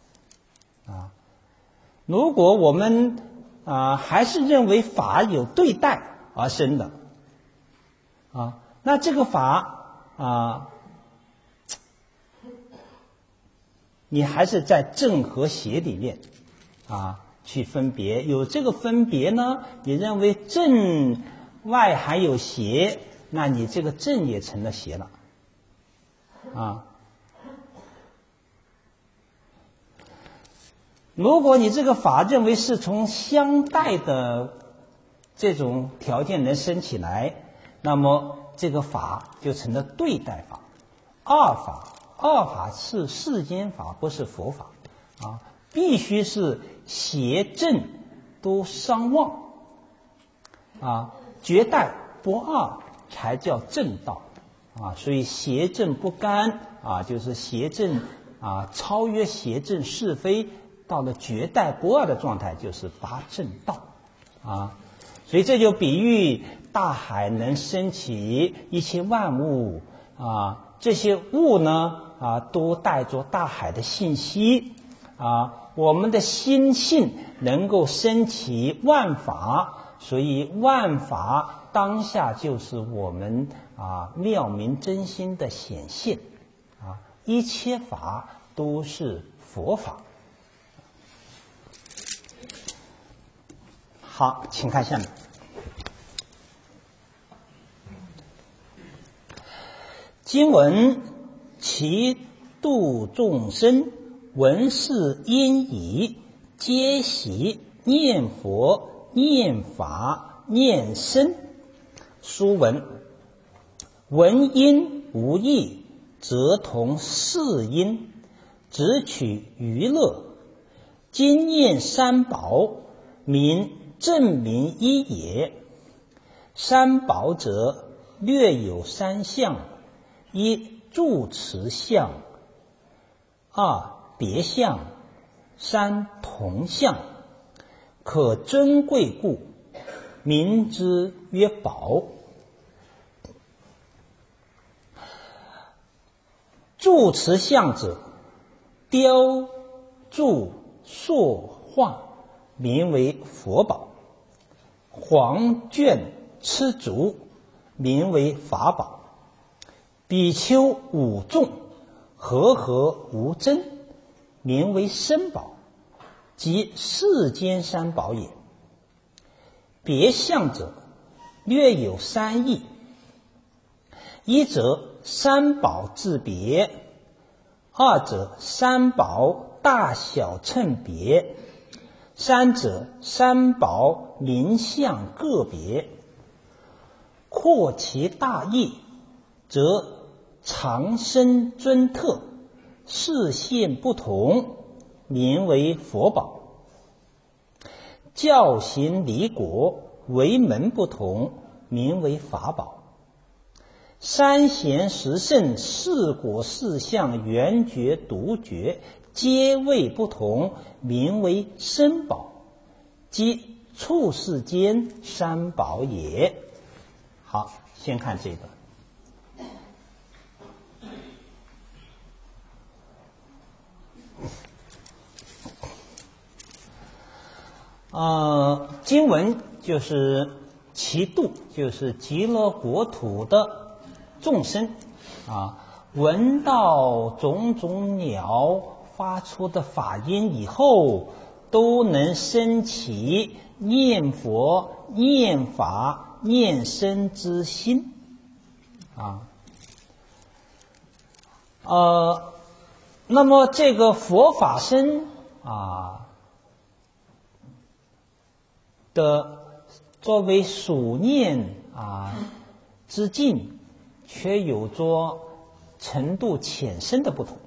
如果我们还是认为法有对待而生的那这个法你还是在正和邪里面去分别，有这个分别呢，你认为正外还有邪，那你这个正也成了邪了如果你这个法认为是从相待的这种条件能生起来，那么这个法就成了对待法。二法是世间法，不是佛法必须是邪正都相忘绝代不二才叫正道所以邪正不干就是邪正超越邪正是非，到了绝代不二的状态，就是八正道所以这就比喻大海能升起一切万物这些物呢都带着大海的信息我们的心性能够升起万法，所以万法当下就是我们妙明真心的显现一切法都是佛法。好，请看下面。经文其度众生，闻是因已，皆习念佛、念法、念僧。书文：闻因无益，则同是因，只取娱乐。今念三宝，名正明一也。三宝者，略有三相：一住持相，二别相，三同相，可珍贵故，名之曰宝。住持相者，雕铸塑画，名为佛宝；黄卷吃竹，名为法宝；比丘五众，和合无争，名为僧宝，即世间三宝也。别相者，略有三义：一者三宝自别，二者三宝大小称别，三者三宝名相个别。扩其大义，则长生尊特，视线不同，名为佛宝；教行离果，为门不同，名为法宝。三贤十圣四果四相圆觉独觉，皆谓不同，名为僧宝，即处世间三宝也。好，先看这个经文就是其度，就是极乐国土的众生闻到种种鸟发出的法音以后都能生起念佛、念法、念僧之心啊。那么这个佛法僧的作为数念之境，却有着程度浅深的不同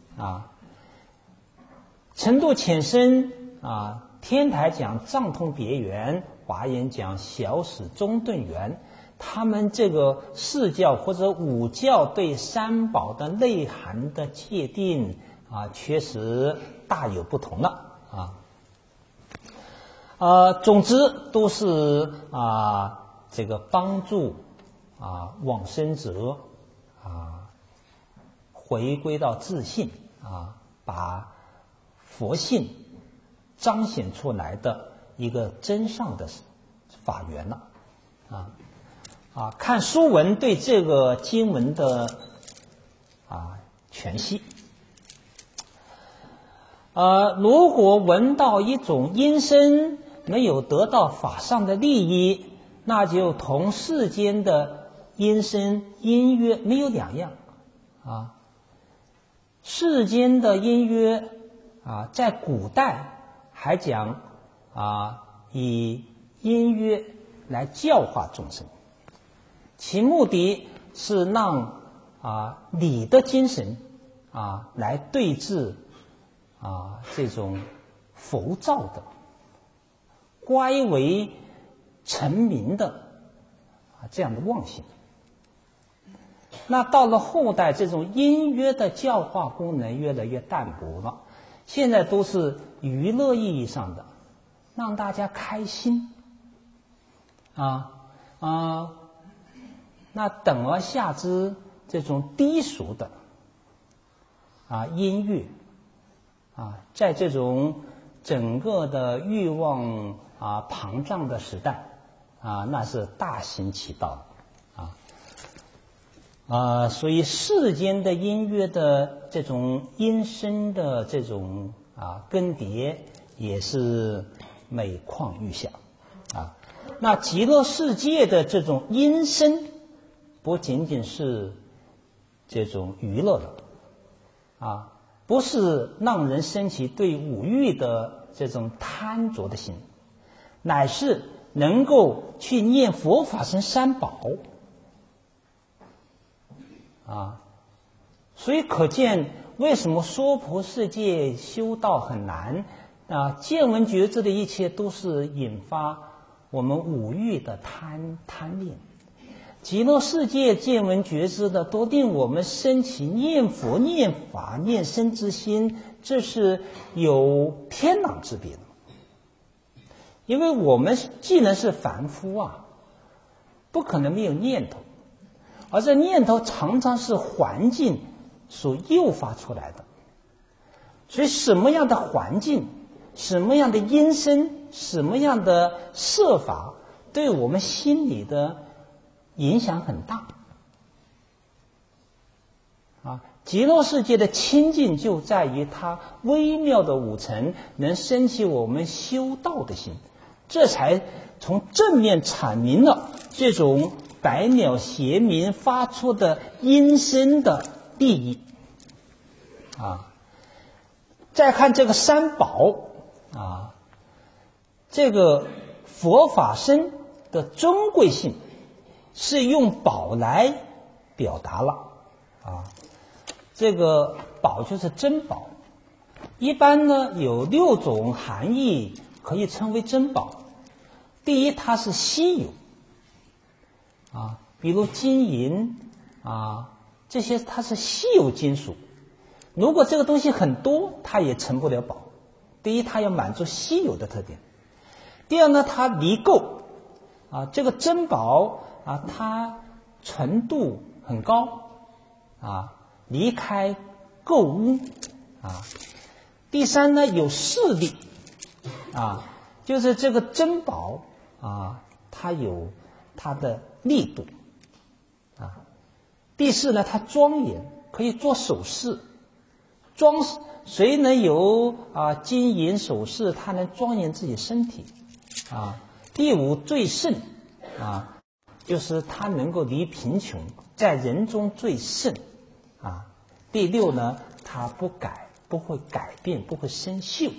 程度浅深天台讲藏通别圆，华严讲小始中顿圆，他们这个四教或者五教对三宝的内涵的界定确实大有不同了总之都是这个帮助往生者回归到自性把佛性彰显出来的一个真上的法源了看书文对这个经文的诠析如果闻到一种音声没有得到法上的利益，那就同世间的音声音乐没有两样世间的音乐在古代还讲以音乐来教化众生，其目的是让理的精神来对治这种浮躁的乖为成名的这样的妄心。那到了后代，这种音乐的教化功能越来越淡薄了，现在都是娱乐意义上的，让大家开心那等而下之这种低俗的音乐在这种整个的欲望膨胀的时代那是大行其道所以世间的音乐的这种音声的这种更迭也是每况愈下那极乐世界的这种音声不仅仅是这种娱乐的不是让人升起对五欲的这种贪着的心，乃是能够去念佛法僧三宝所以可见为什么娑婆世界修道很难见闻觉知的一切都是引发我们五欲的贪恋，极乐世界见闻觉知的都令我们升起念佛念法念僧之心，这是有天壤之别的。因为我们既然是凡夫不可能没有念头，而这念头常常是环境所诱发出来的，所以什么样的环境，什么样的音声，什么样的设法，对我们心理的影响很大极乐世界的清净就在于它微妙的五尘能升起我们修道的心，这才从正面阐明了这种百鸟邪鸣发出的音声的利益再看这个三宝这个佛法僧的尊贵性是用宝来表达了这个宝就是珍宝，一般呢有6种含义可以称为珍宝。第一，它是稀有比如金银这些它是稀有金属，如果这个东西很多它也成不了宝。第一，它要满足稀有的特点。第二呢，它离垢这个珍宝它纯度很高离开垢污第三呢，有势力就是这个珍宝它有它的力度第四呢，它庄严，可以做首饰， 谁能有金银首饰，他能庄严自己身体第五最胜就是他能够离贫穷，在人中最胜第六呢，他不会改变，不会生锈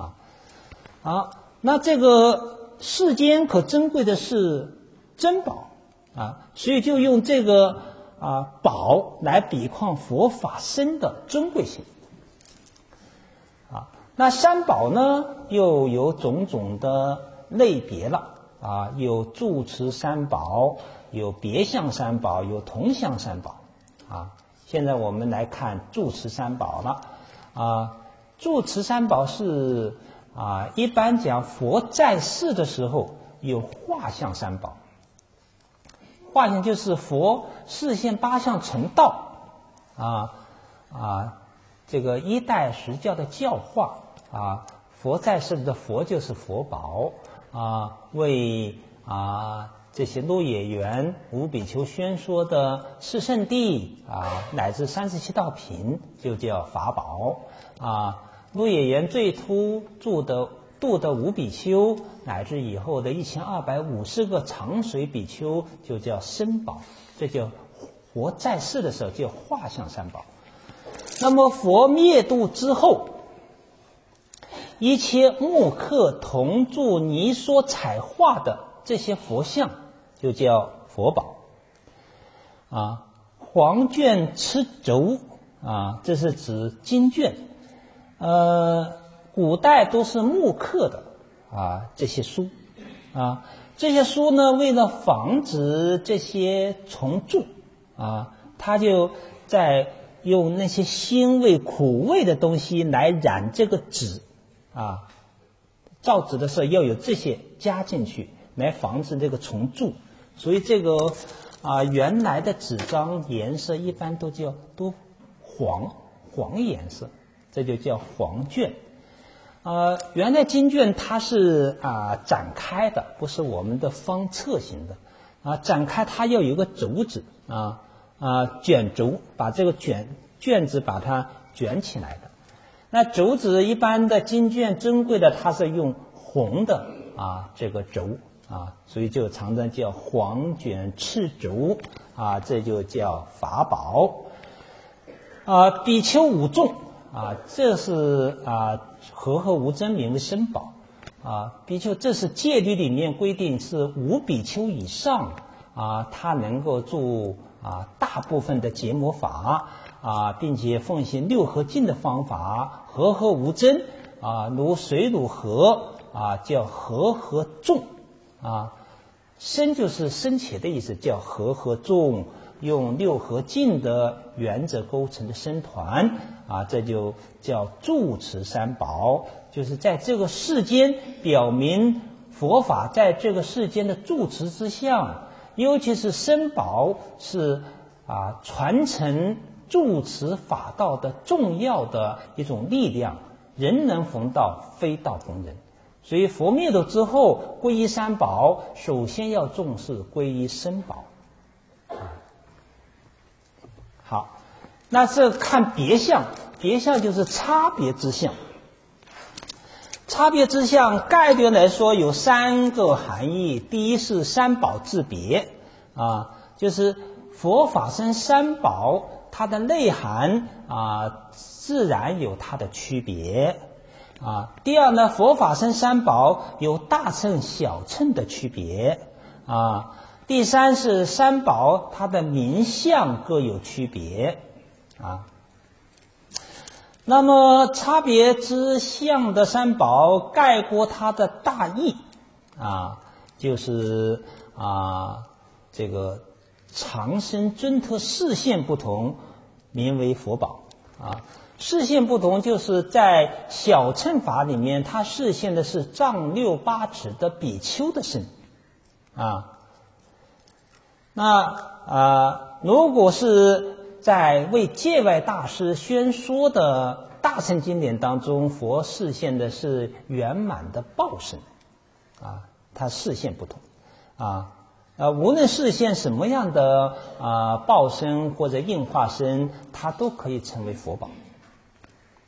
那这个世间可珍贵的是珍宝所以就用这个宝来比况佛法身的珍贵性那三宝呢又有种种的类别了有住持三宝，有别相三宝，有同相三宝现在我们来看住持三宝了住持三宝是一般讲佛在世的时候有化相三宝，化相就是佛示现八相成道这个一代十教的教化佛在世的佛就是佛宝为这些鹿野园五比丘宣说的四圣谛乃至37道品就叫法宝鹿野园最初度的五比丘乃至以后的1250个长随比丘就叫身宝，这叫佛在世的时候叫化相三宝。那么佛灭度之后，一切木刻铜铸泥塑彩画的这些佛像就叫佛宝黄卷螭轴这是指经卷古代都是木刻的这些书这些书呢为了防止这些虫蛀他就在用那些腥味苦味的东西来染这个纸造纸的时候要有这些加进去来防止这个虫蛀，所以这个原来的纸张颜色一般都黄颜色，这就叫黄卷原来经卷它是展开的，不是我们的方册型的展开它要有个轴子卷轴，把这个卷子把它卷起来的。那轴子一般的经卷珍贵的它是用红的这个轴所以就常常叫黄卷螭轴这就叫法宝比丘五众这是和合无争名为身宝比丘这是戒律里面规定是5比丘以上他能够住大部分的结魔法并且奉行六合敬的方法和合无争如水乳合叫和合众生就是生且的意思，叫和合众，用六合敬的原则构成的僧团这就叫住持三宝，就是在这个世间表明佛法在这个世间的住持之相，尤其是僧宝是传承住持法道的重要的一种力量，人能逢道，非道逢人。所以佛灭度之后，皈依三宝，首先要重视皈依僧宝。好，那这看别相，别相就是差别之相。差别之相概略来说有3个含义。第一是三宝自别就是佛法僧三宝它的内涵自然有它的区别第二呢，佛法僧三宝有大乘小乘的区别第三是三宝它的名相各有区别那么差别之相的三宝概括它的大意就是这个长生尊特示现不同，名为佛宝示现不同，就是在小乘法里面，它示现的是丈六八尺的比丘的身那如果是在为戒外大师宣说的大乘经典当中，佛示现的是圆满的报身它示现不同无论示现什么样的报身或者应化身，它都可以成为佛宝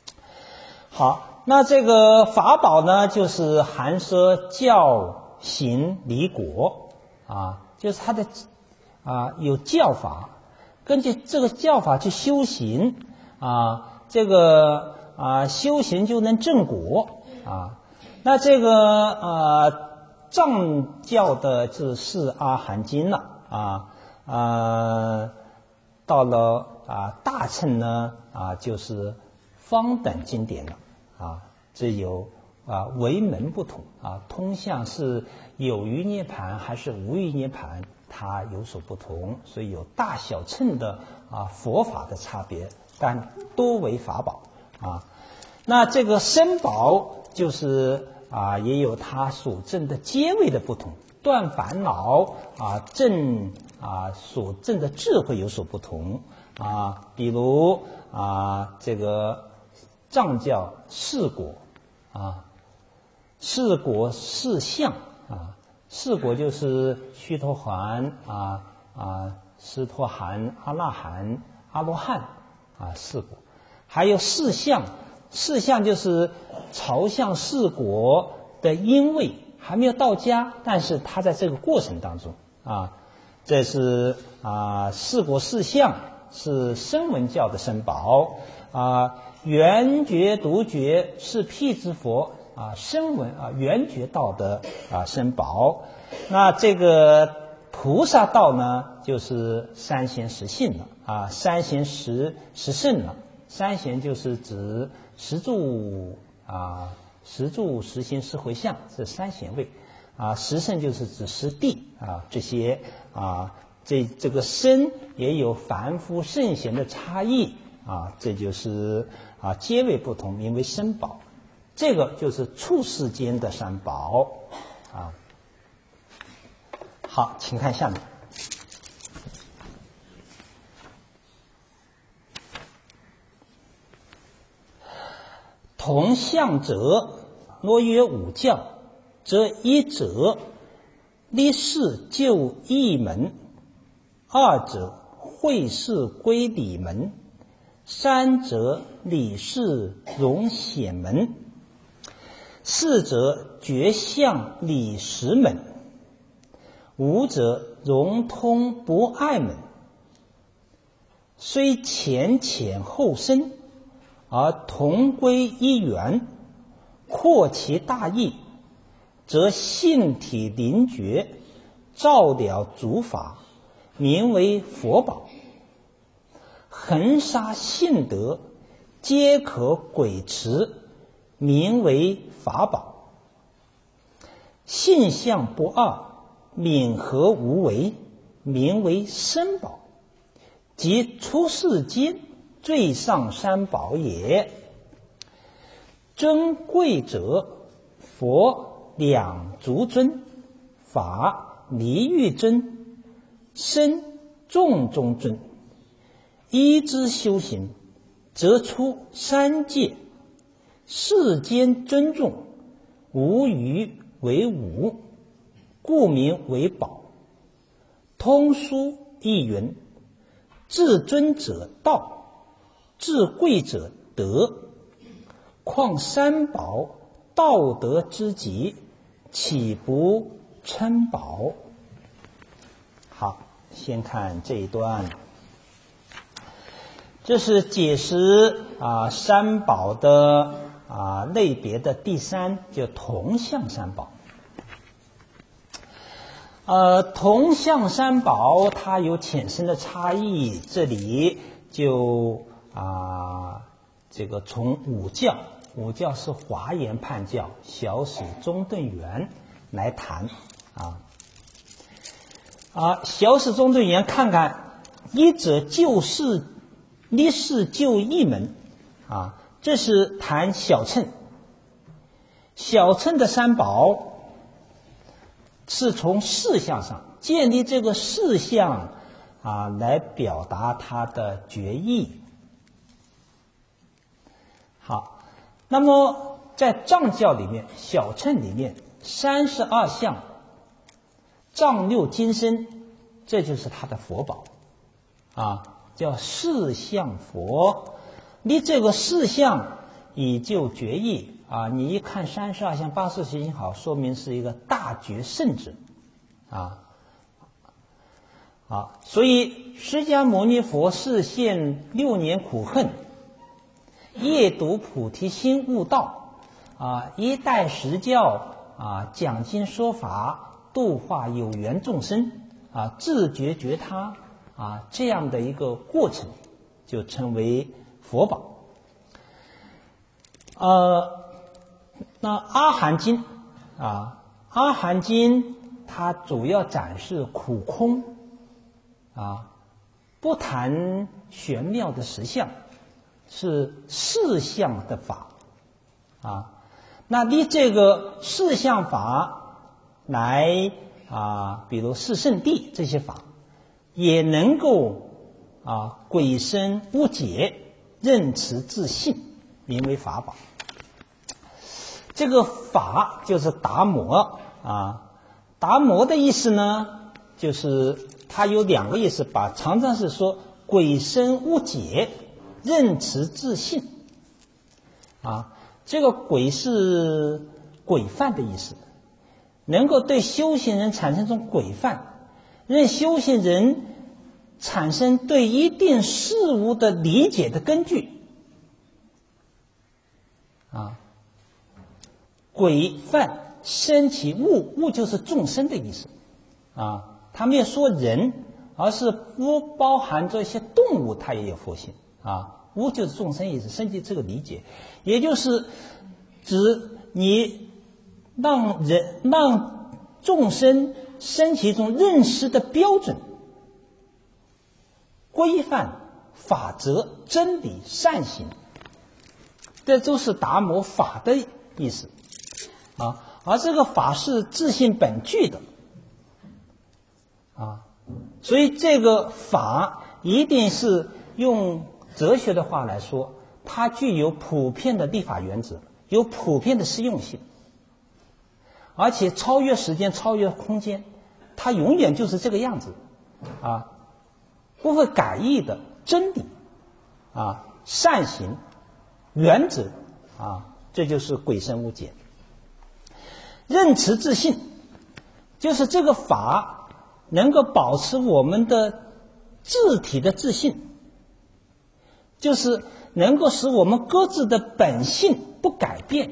好，那这个法宝呢，就是含摄教行离果啊，就是它的有教法，根据这个教法去修行啊，这个修行就能正果啊。那这个藏教的这是阿含经了到了大乘呢就是方等经典了这有为门不同通向是有余涅盘还是无余涅盘，它有所不同，所以有大小乘的佛法的差别，但多为法宝那这个身宝就是也有它所证的阶位的不同，断烦恼证所证的智慧有所不同比如这个藏教四果四果四相四果就是须陀洹斯陀含、阿那含、阿罗汉四果，还有四相，四相就是朝向四果的因位还没有到家，但是它在这个过程当中这是四果四相是声闻教的身宝圆觉独觉是辟支佛声闻圆觉道的身宝。那这个菩萨道呢，就是三贤十信了三贤十圣了。三贤就是指十住十行十回向，这三贤位十圣就是指十地这些这个身也有凡夫圣贤的差异这就是阶位不同，名为身宝。这个就是处世间的三宝好，请看下面。同相者，若曰五教，则一者立事就义门，二者会事归理门，三者理事容显门，四者觉相理实门，五者融通不碍门。虽浅浅后深，而同归一源，扩其大义，则性体灵觉，照了诸法，名为佛宝。恒沙性德，皆可轨持，名为法宝。性相不二，泯和无为，名为身宝。即出世间最上三宝也。尊贵者，佛两足尊，法离欲尊，身重中尊。依之修行，则出三界。世间尊重，无余为无，故名为宝。通书一云：至尊者道，至贵者德。况三宝道德之极，岂不称宝？好，先看这一段，这是解释三宝的类别的第三，就同相三宝。同相三宝它有浅深的差异，这里就这个从五教是华严判教、小史中顿圆来谈小史中顿圆看看，一者就事立事就义门这是谈小乘。小乘的三宝是从事相上建立这个事相来表达它的决议。好，那么在藏教里面，小乘里面32相藏六金身，这就是它的佛宝叫四相佛。你这个四相以就决议啊，你一看32相80行好，说明是一个大觉圣者啊。所以释迦牟尼佛示现6年苦恨，夜读菩提心悟道啊，一代实教啊，讲经说法，度化有缘众生啊，自觉觉他啊，这样的一个过程就称为佛宝。那阿含经啊，阿含经它主要展示苦空啊，不谈玄妙的实相，是事相的法啊。那你这个事相法来比如四圣谛这些法，也能够鬼身无解，任持自信，名为法宝。这个法就是达摩达摩的意思呢，就是它有2个意思，常常是说鬼身无解，任持自信这个鬼是规范的意思，能够对修行人产生一种规范，让修行人产生对一定事物的理解的根据规范生起物就是众生的意思他没有说人，而是不包含着一些动物，它也有佛性物就是众生意思，生起这个理解，也就是指你让众生升起一种认识的标准、规范、法则、真理、善行，这都是达摩法的意思而这个法是自性本具的所以这个法一定是用哲学的话来说，它具有普遍的立法原则，有普遍的适用性，而且超越时间，超越空间，它永远就是这个样子不会改易的真理善行原则这就是鬼身无解。任持自信，就是这个法能够保持我们的自体的自信，就是能够使我们各自的本性不改变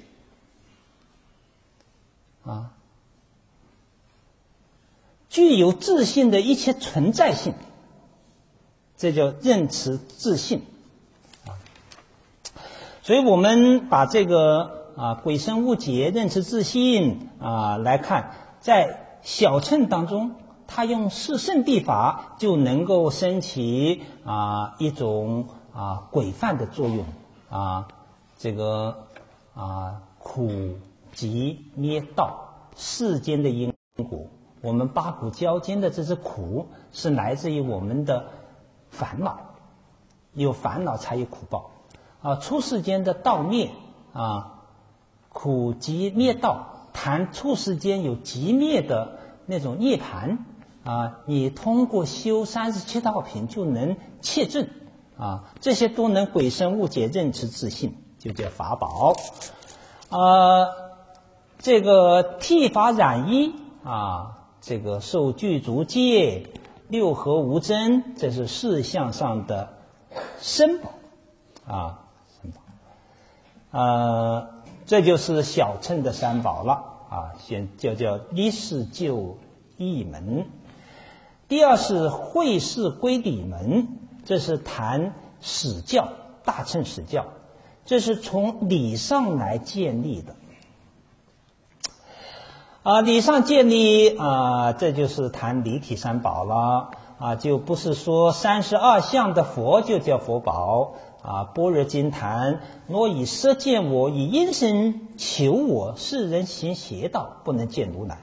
具有自信的一切存在性，这叫任持自信所以我们把这个鬼身无解，任持自信来看，在小乘当中，他用四圣谛法就能够升起一种规范的作用这个苦集灭道世间的因果，我们八苦交煎的这只苦是来自于我们的烦恼，有烦恼才有苦报出世间的道灭苦集灭道，谈出世间有极灭的那种涅槃你通过修37道品就能切证这些都能鬼身无解，任持自信，就叫法宝这个剃发染衣这个受具足戒，六合无争，这是事相上的身宝身宝这就是小乘的三宝了先叫一是就一门。第二是会事归理门，这是谈史教，大乘史教，这是从理上来建立的理上建立这就是谈离体三宝了就不是说32相的佛就叫佛宝般若经谈，若以色见我，以因身求我，世人行邪道，不能见如来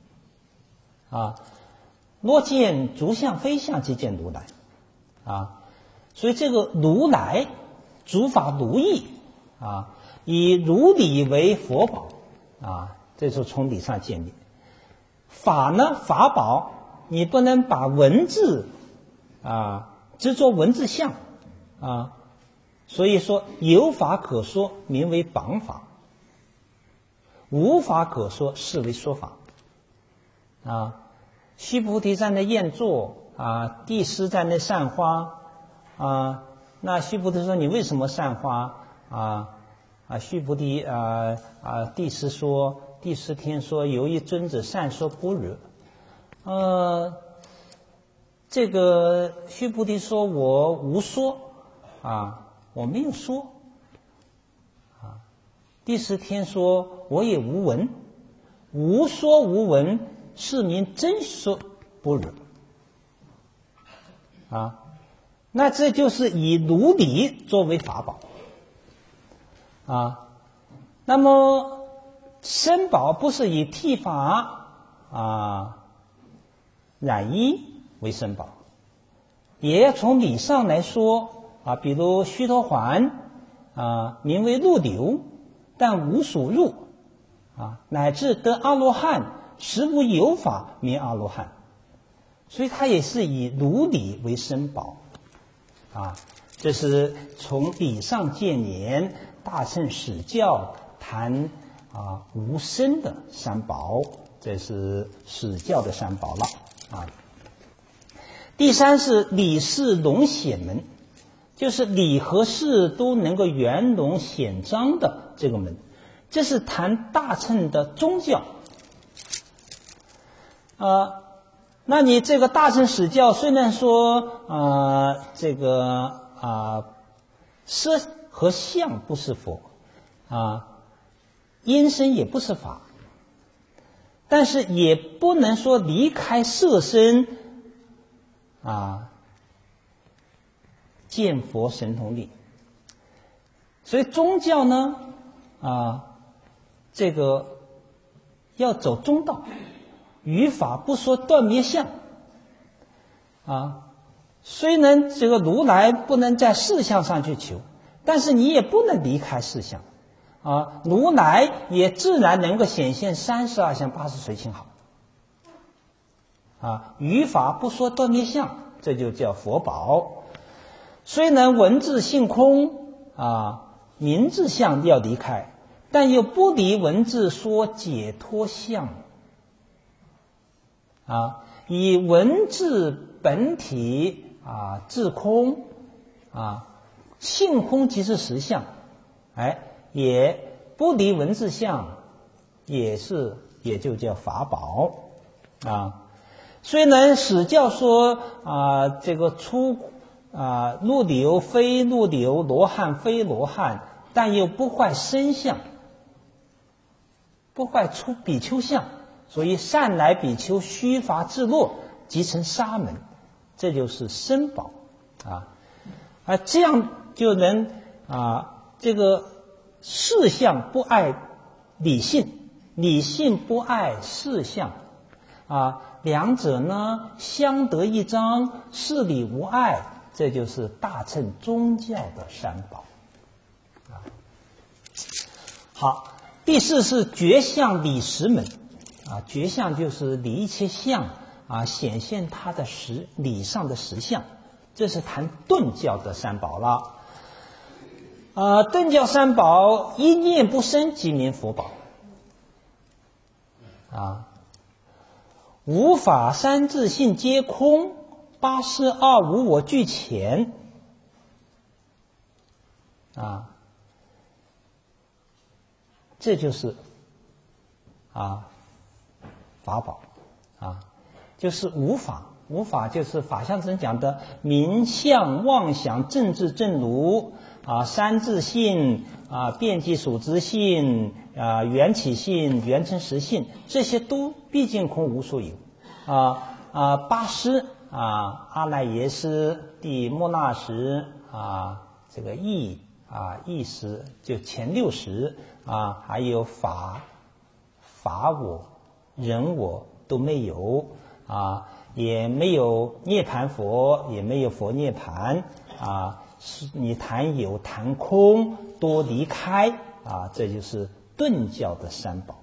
若见诸相非相，即见如来所以这个如来诸法如意以如理为佛宝这是从理上建立。法呢，法宝你不能把文字执着文字相所以说有法可说，名为榜法；无法可说，是为说法。须菩提在那宴坐帝师在那散花那须菩提说：“你为什么散花？”须菩提帝师说：“第十天说，由于尊者善说般若。”这个须菩提说：“我无说我没有说第十天说：“我也无闻，无说无闻，是名真说般若。”那这就是以如理作为法宝那么身宝不是以剃发染衣为身宝，也要从理上来说比如须陀洹名为入流，但无所入乃至得阿罗汉，实无有法名阿罗汉，所以他也是以如理为身宝这是从理上见言大乘史教谈无生的三宝，这是史教的三宝了第三是理事隆显门，就是理和事都能够圆融显彰的这个门，这是谈大乘的宗教那你这个大乘史教虽然说这个色和相不是佛音声也不是法，但是也不能说离开色身见佛神通力。所以宗教呢这个要走中道，于法不说断灭相虽然这个如来不能在事相上去求，但是你也不能离开事相如来也自然能够显现32相80随情好于法不说断灭相，这就叫佛宝。虽然文字性空名字相要离开，但又不离文字说解脱相以文字本体自空性空即是实相也不离文字相，也就叫法宝虽然史教说这个出入流非入流，罗汉非罗汉，但又不坏身相，不坏出比丘相，所以善来比丘须发自落，即成沙门，这就是身宝这样就能这个事相不爱理性，理性不爱事相两者呢相得益彰，事理无碍，这就是大乘宗教的三宝好，第四是觉相理实门觉相就是理一切相显现它的理上的实相，这是谈顿教的三宝了顿教三宝一念不生即名佛宝无法三自性皆空，八事二无我俱全这就是法宝就是无法。无法就是法相真讲的名相妄想正智正如三自性遍计属之性缘起性缘成实性，这些都毕竟空无所有八识阿赖耶识第末那识这个意识就前六识还有法我人我都没有也没有涅盘佛，也没有佛涅盘你谈有谈空多离开这就是顿教的三宝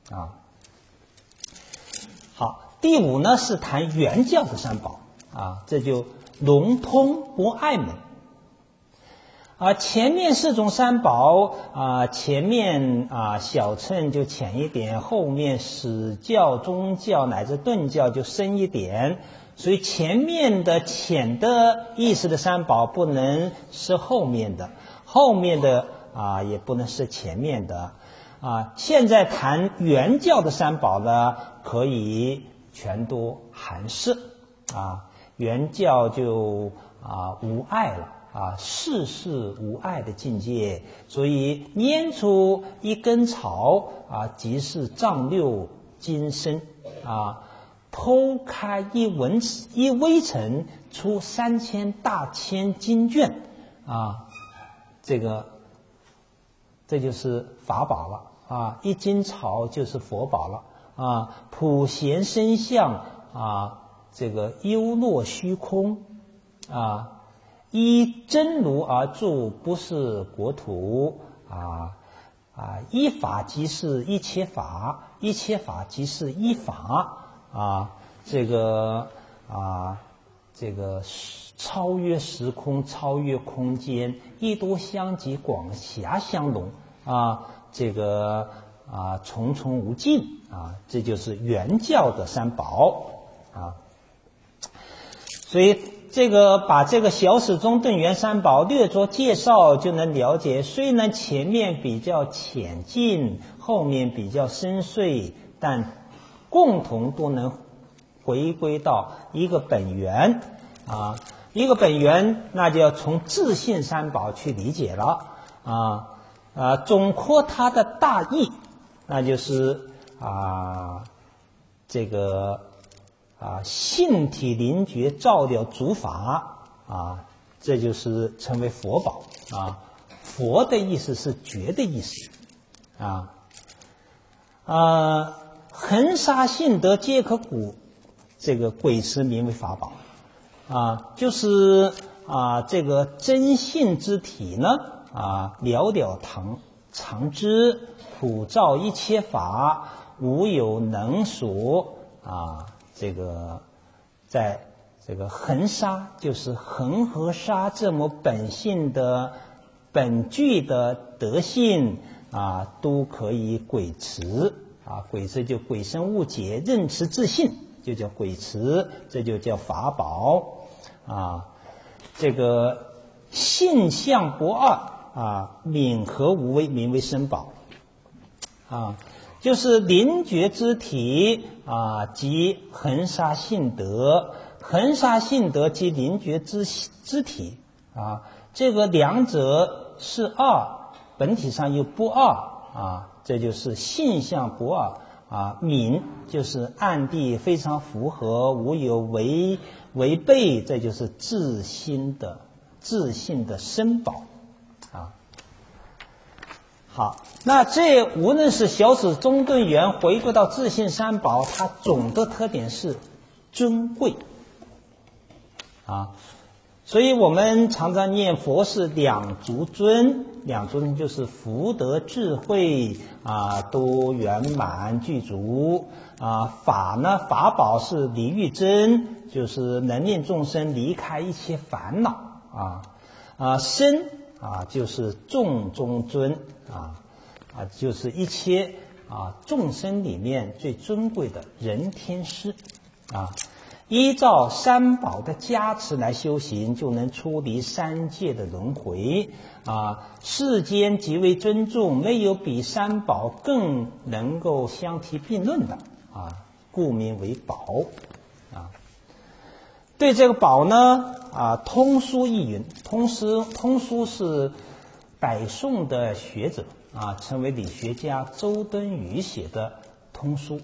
好，第五呢是谈圆教的三宝这就融通不爱门前面4种三宝前面小乘就浅一点，后面史教、宗教乃至顿教就深一点，所以前面的浅的意思的三宝不能是后面的，后面的也不能是前面的现在谈原教的三宝呢，可以全都含摄原教就无碍了世事无碍的境界，所以拈出一根草即是丈六金身剖开一微尘出3000大千经卷这就是法宝了一斤草就是佛宝了普贤身相这个幽落虚空依真如而住，不是国土依法即是一切法，一切法即是依法这个超越时空，超越空间，一多相即，广狭相容重重无尽这就是原教的三宝所以把这个小史中顿圆三宝略作介绍，就能了解，虽然前面比较浅近，后面比较深邃，但共同都能回归到一个本源一个本源，那就要从自性三宝去理解了总括它的大意，那就是性体灵觉照了诸法这就是称为佛宝佛的意思是觉的意思恒沙性德皆可古，这个鬼词名为法宝就是这个真性之体呢了了常知，普照一切法，无有能所在这个恒沙就是恒河沙这么本性的本具的德性都可以鬼词鬼词就鬼生误解，认持自性就叫鬼词，这就叫法宝这个性相不二泯合无为，名为身宝就是灵觉之体即恒沙性德，恒沙性德即灵觉之体这个两者是二，本体上又不二这就是性相不二泯就是暗地非常符合，无有违背，这就是自性的身宝好，那这无论是小史中顿圆回归到自性三宝，它总的特点是尊贵所以我们常常念佛是两足尊，两足尊就是福德智慧都圆满具足法呢，法宝是离欲真，就是能令众生离开一切烦恼身就是众中尊就是一切众生里面最尊贵的人天师依照三宝的加持来修行，就能出离三界的轮回世间极为尊重，没有比三宝更能够相提并论的故名为宝对这个宝呢通书一云，通书是北宋的学者称为理学家周敦颐写的通书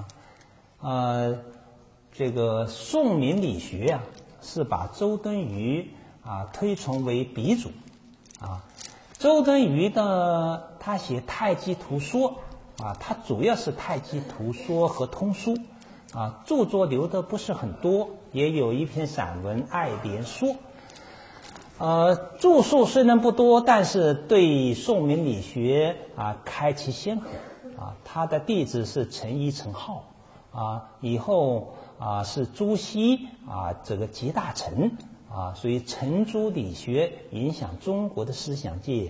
这个宋明理学是把周敦颐推崇为鼻祖周敦颐呢，他写太极图说他主要是太极图说和通书著作留的不是很多，也有一篇散文《爱莲说》著述虽然不多，但是对宋明理学开启先河他的弟子是陈颐、陈浩以后是朱熹这个集大成所以程朱理学影响中国的思想界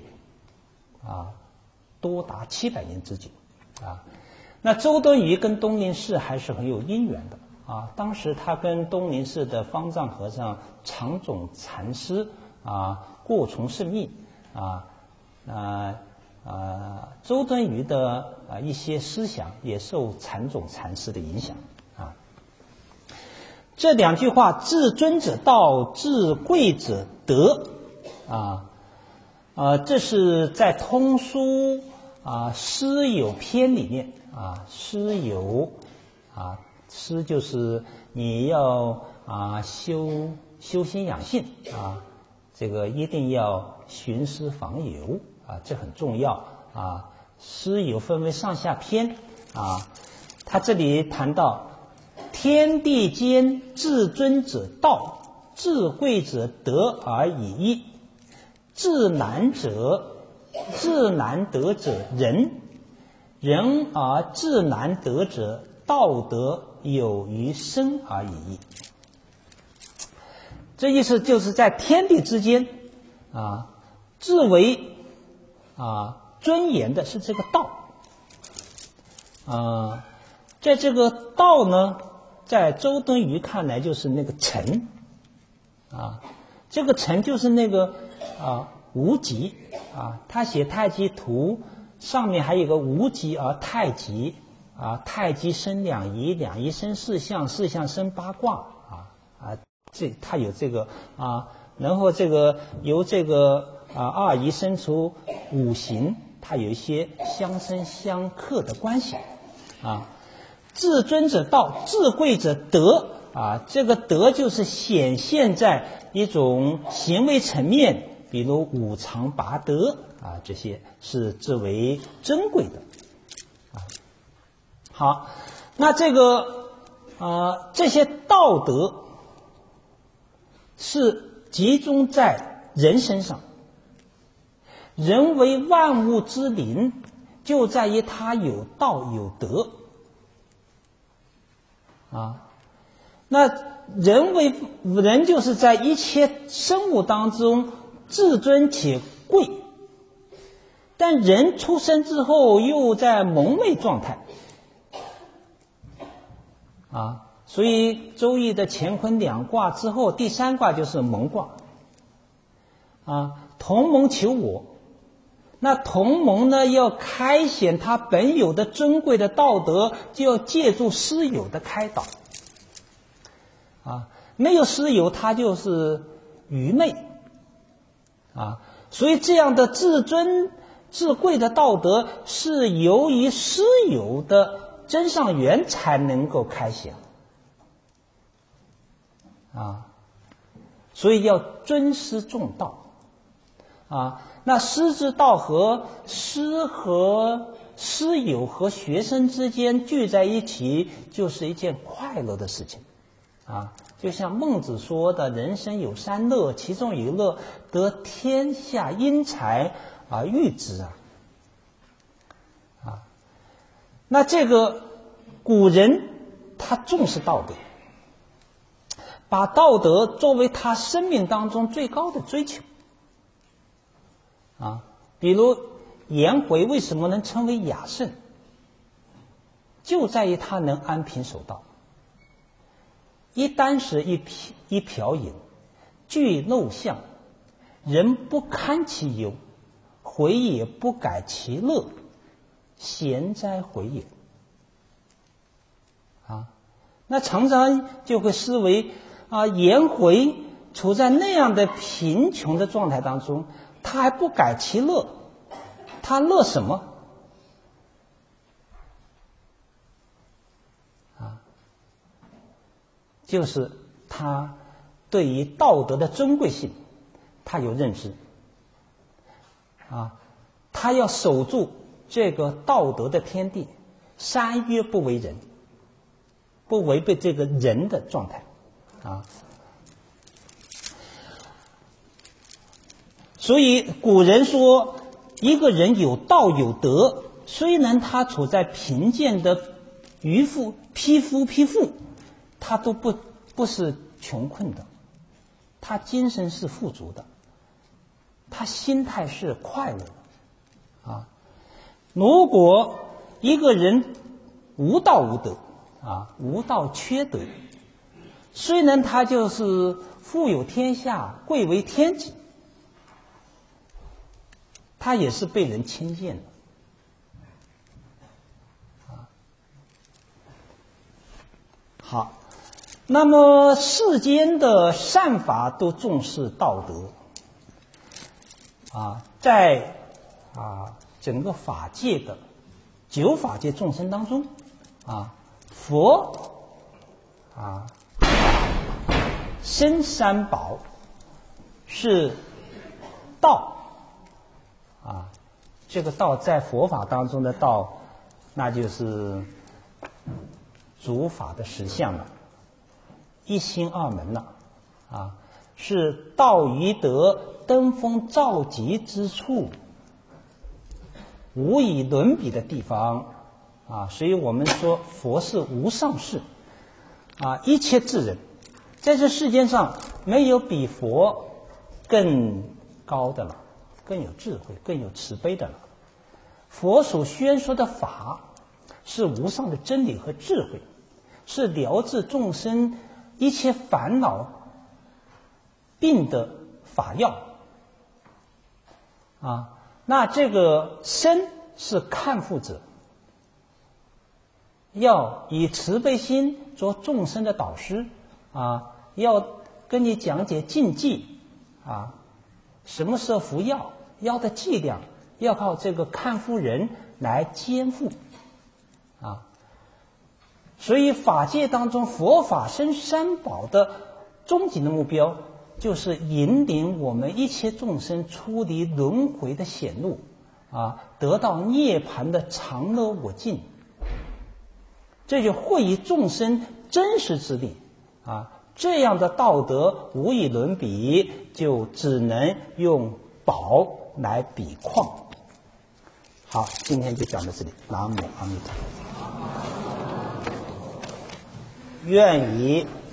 多达700年之久那周敦颐跟东林寺还是很有因缘的当时他跟东林寺的方丈和尚常种禅师过从甚密周敦颐的一些思想也受禅种禅师的影响这2句话，至尊者道，至贵者德这是在通书师友篇里面师友师就是你要修心养性这个一定要寻师访友这很重要师友分为上下篇他这里谈到天地间至尊者道，至贵者德而已。至难得者仁，仁而至难得者道德有于身而已。这意思就是在天地之间至为尊严的是这个道在这个道呢，在周敦颐看来就是那个诚这个诚就是那个无极他写太极图上面还有个无极而太极太极生两仪，两仪生四象，四象生八卦他有这个然后这个由这个二仪生出五行，它有一些相生相克的关系至尊者道，至贵者德这个德就是显现在一种行为层面，比如五常八德这些是至为珍贵的好，那这个这些道德是集中在人身上，人为万物之灵，就在于他有道有德那人就是在一切生物当中至尊且贵，但人出生之后又在蒙昧状态所以周易的乾坤2卦之后，第3卦就是蒙卦同盟求我，那同盟呢要开显他本有的珍贵的道德，就要借助师友的开导没有师友他就是愚昧所以这样的至尊至贵的道德是由于师友的真上缘才能够开显所以要尊师重道那师之道和师友和学生之间聚在一起，就是一件快乐的事情就像孟子说的，人生有3乐，其中有一乐，得天下英才而育之那这个古人他重视道德，把道德作为他生命当中最高的追求比如颜回为什么能称为雅圣，就在于他能安贫守道，一箪食一瓢饮，具陋巷，人不堪其忧，回也不改其乐，贤哉回也那常常就会思维颜回处在那样的贫穷的状态当中，他还不改其乐，他乐什么就是他对于道德的珍贵性他有认知他要守住这个道德的天地，三约不为人，不违背这个人的状态所以古人说一个人有道有德，虽然他处在贫贱的渔夫匹夫，他都不是穷困的， 他精神是富足的，他心态是快乐的啊。如果一个人无道无德啊，无道缺德，虽然他就是富有天下，贵为天子，他也是被人轻贱的。好，那么世间的善法都重视道德啊，在整个法界的九法界众生当中啊，佛生三宝是道啊，这个道在佛法当中的道，那就是诸法的实相了，一心二门了啊，是道于德登峰造极之处，无以伦比的地方啊。所以我们说佛是无上士啊，一切智人，在这世间上没有比佛更高的了，更有智慧，更有慈悲的了。佛所宣说的法是无上的真理和智慧，是疗治众生一切烦恼病的法药啊。那这个身是看护者，要以慈悲心做众生的导师啊，要跟你讲解禁忌啊，什么时候服药，药的剂量要靠这个看护人来监护啊。所以法界当中佛法生三宝的终极的目标，就是引领我们一切众生出离轮回的险路啊，得到涅槃的常乐我净。这就惠于众生真实之力啊，这样的道德无以伦比，就只能用宝来比况。好，今天就讲到这里。南无阿弥陀佛。愿以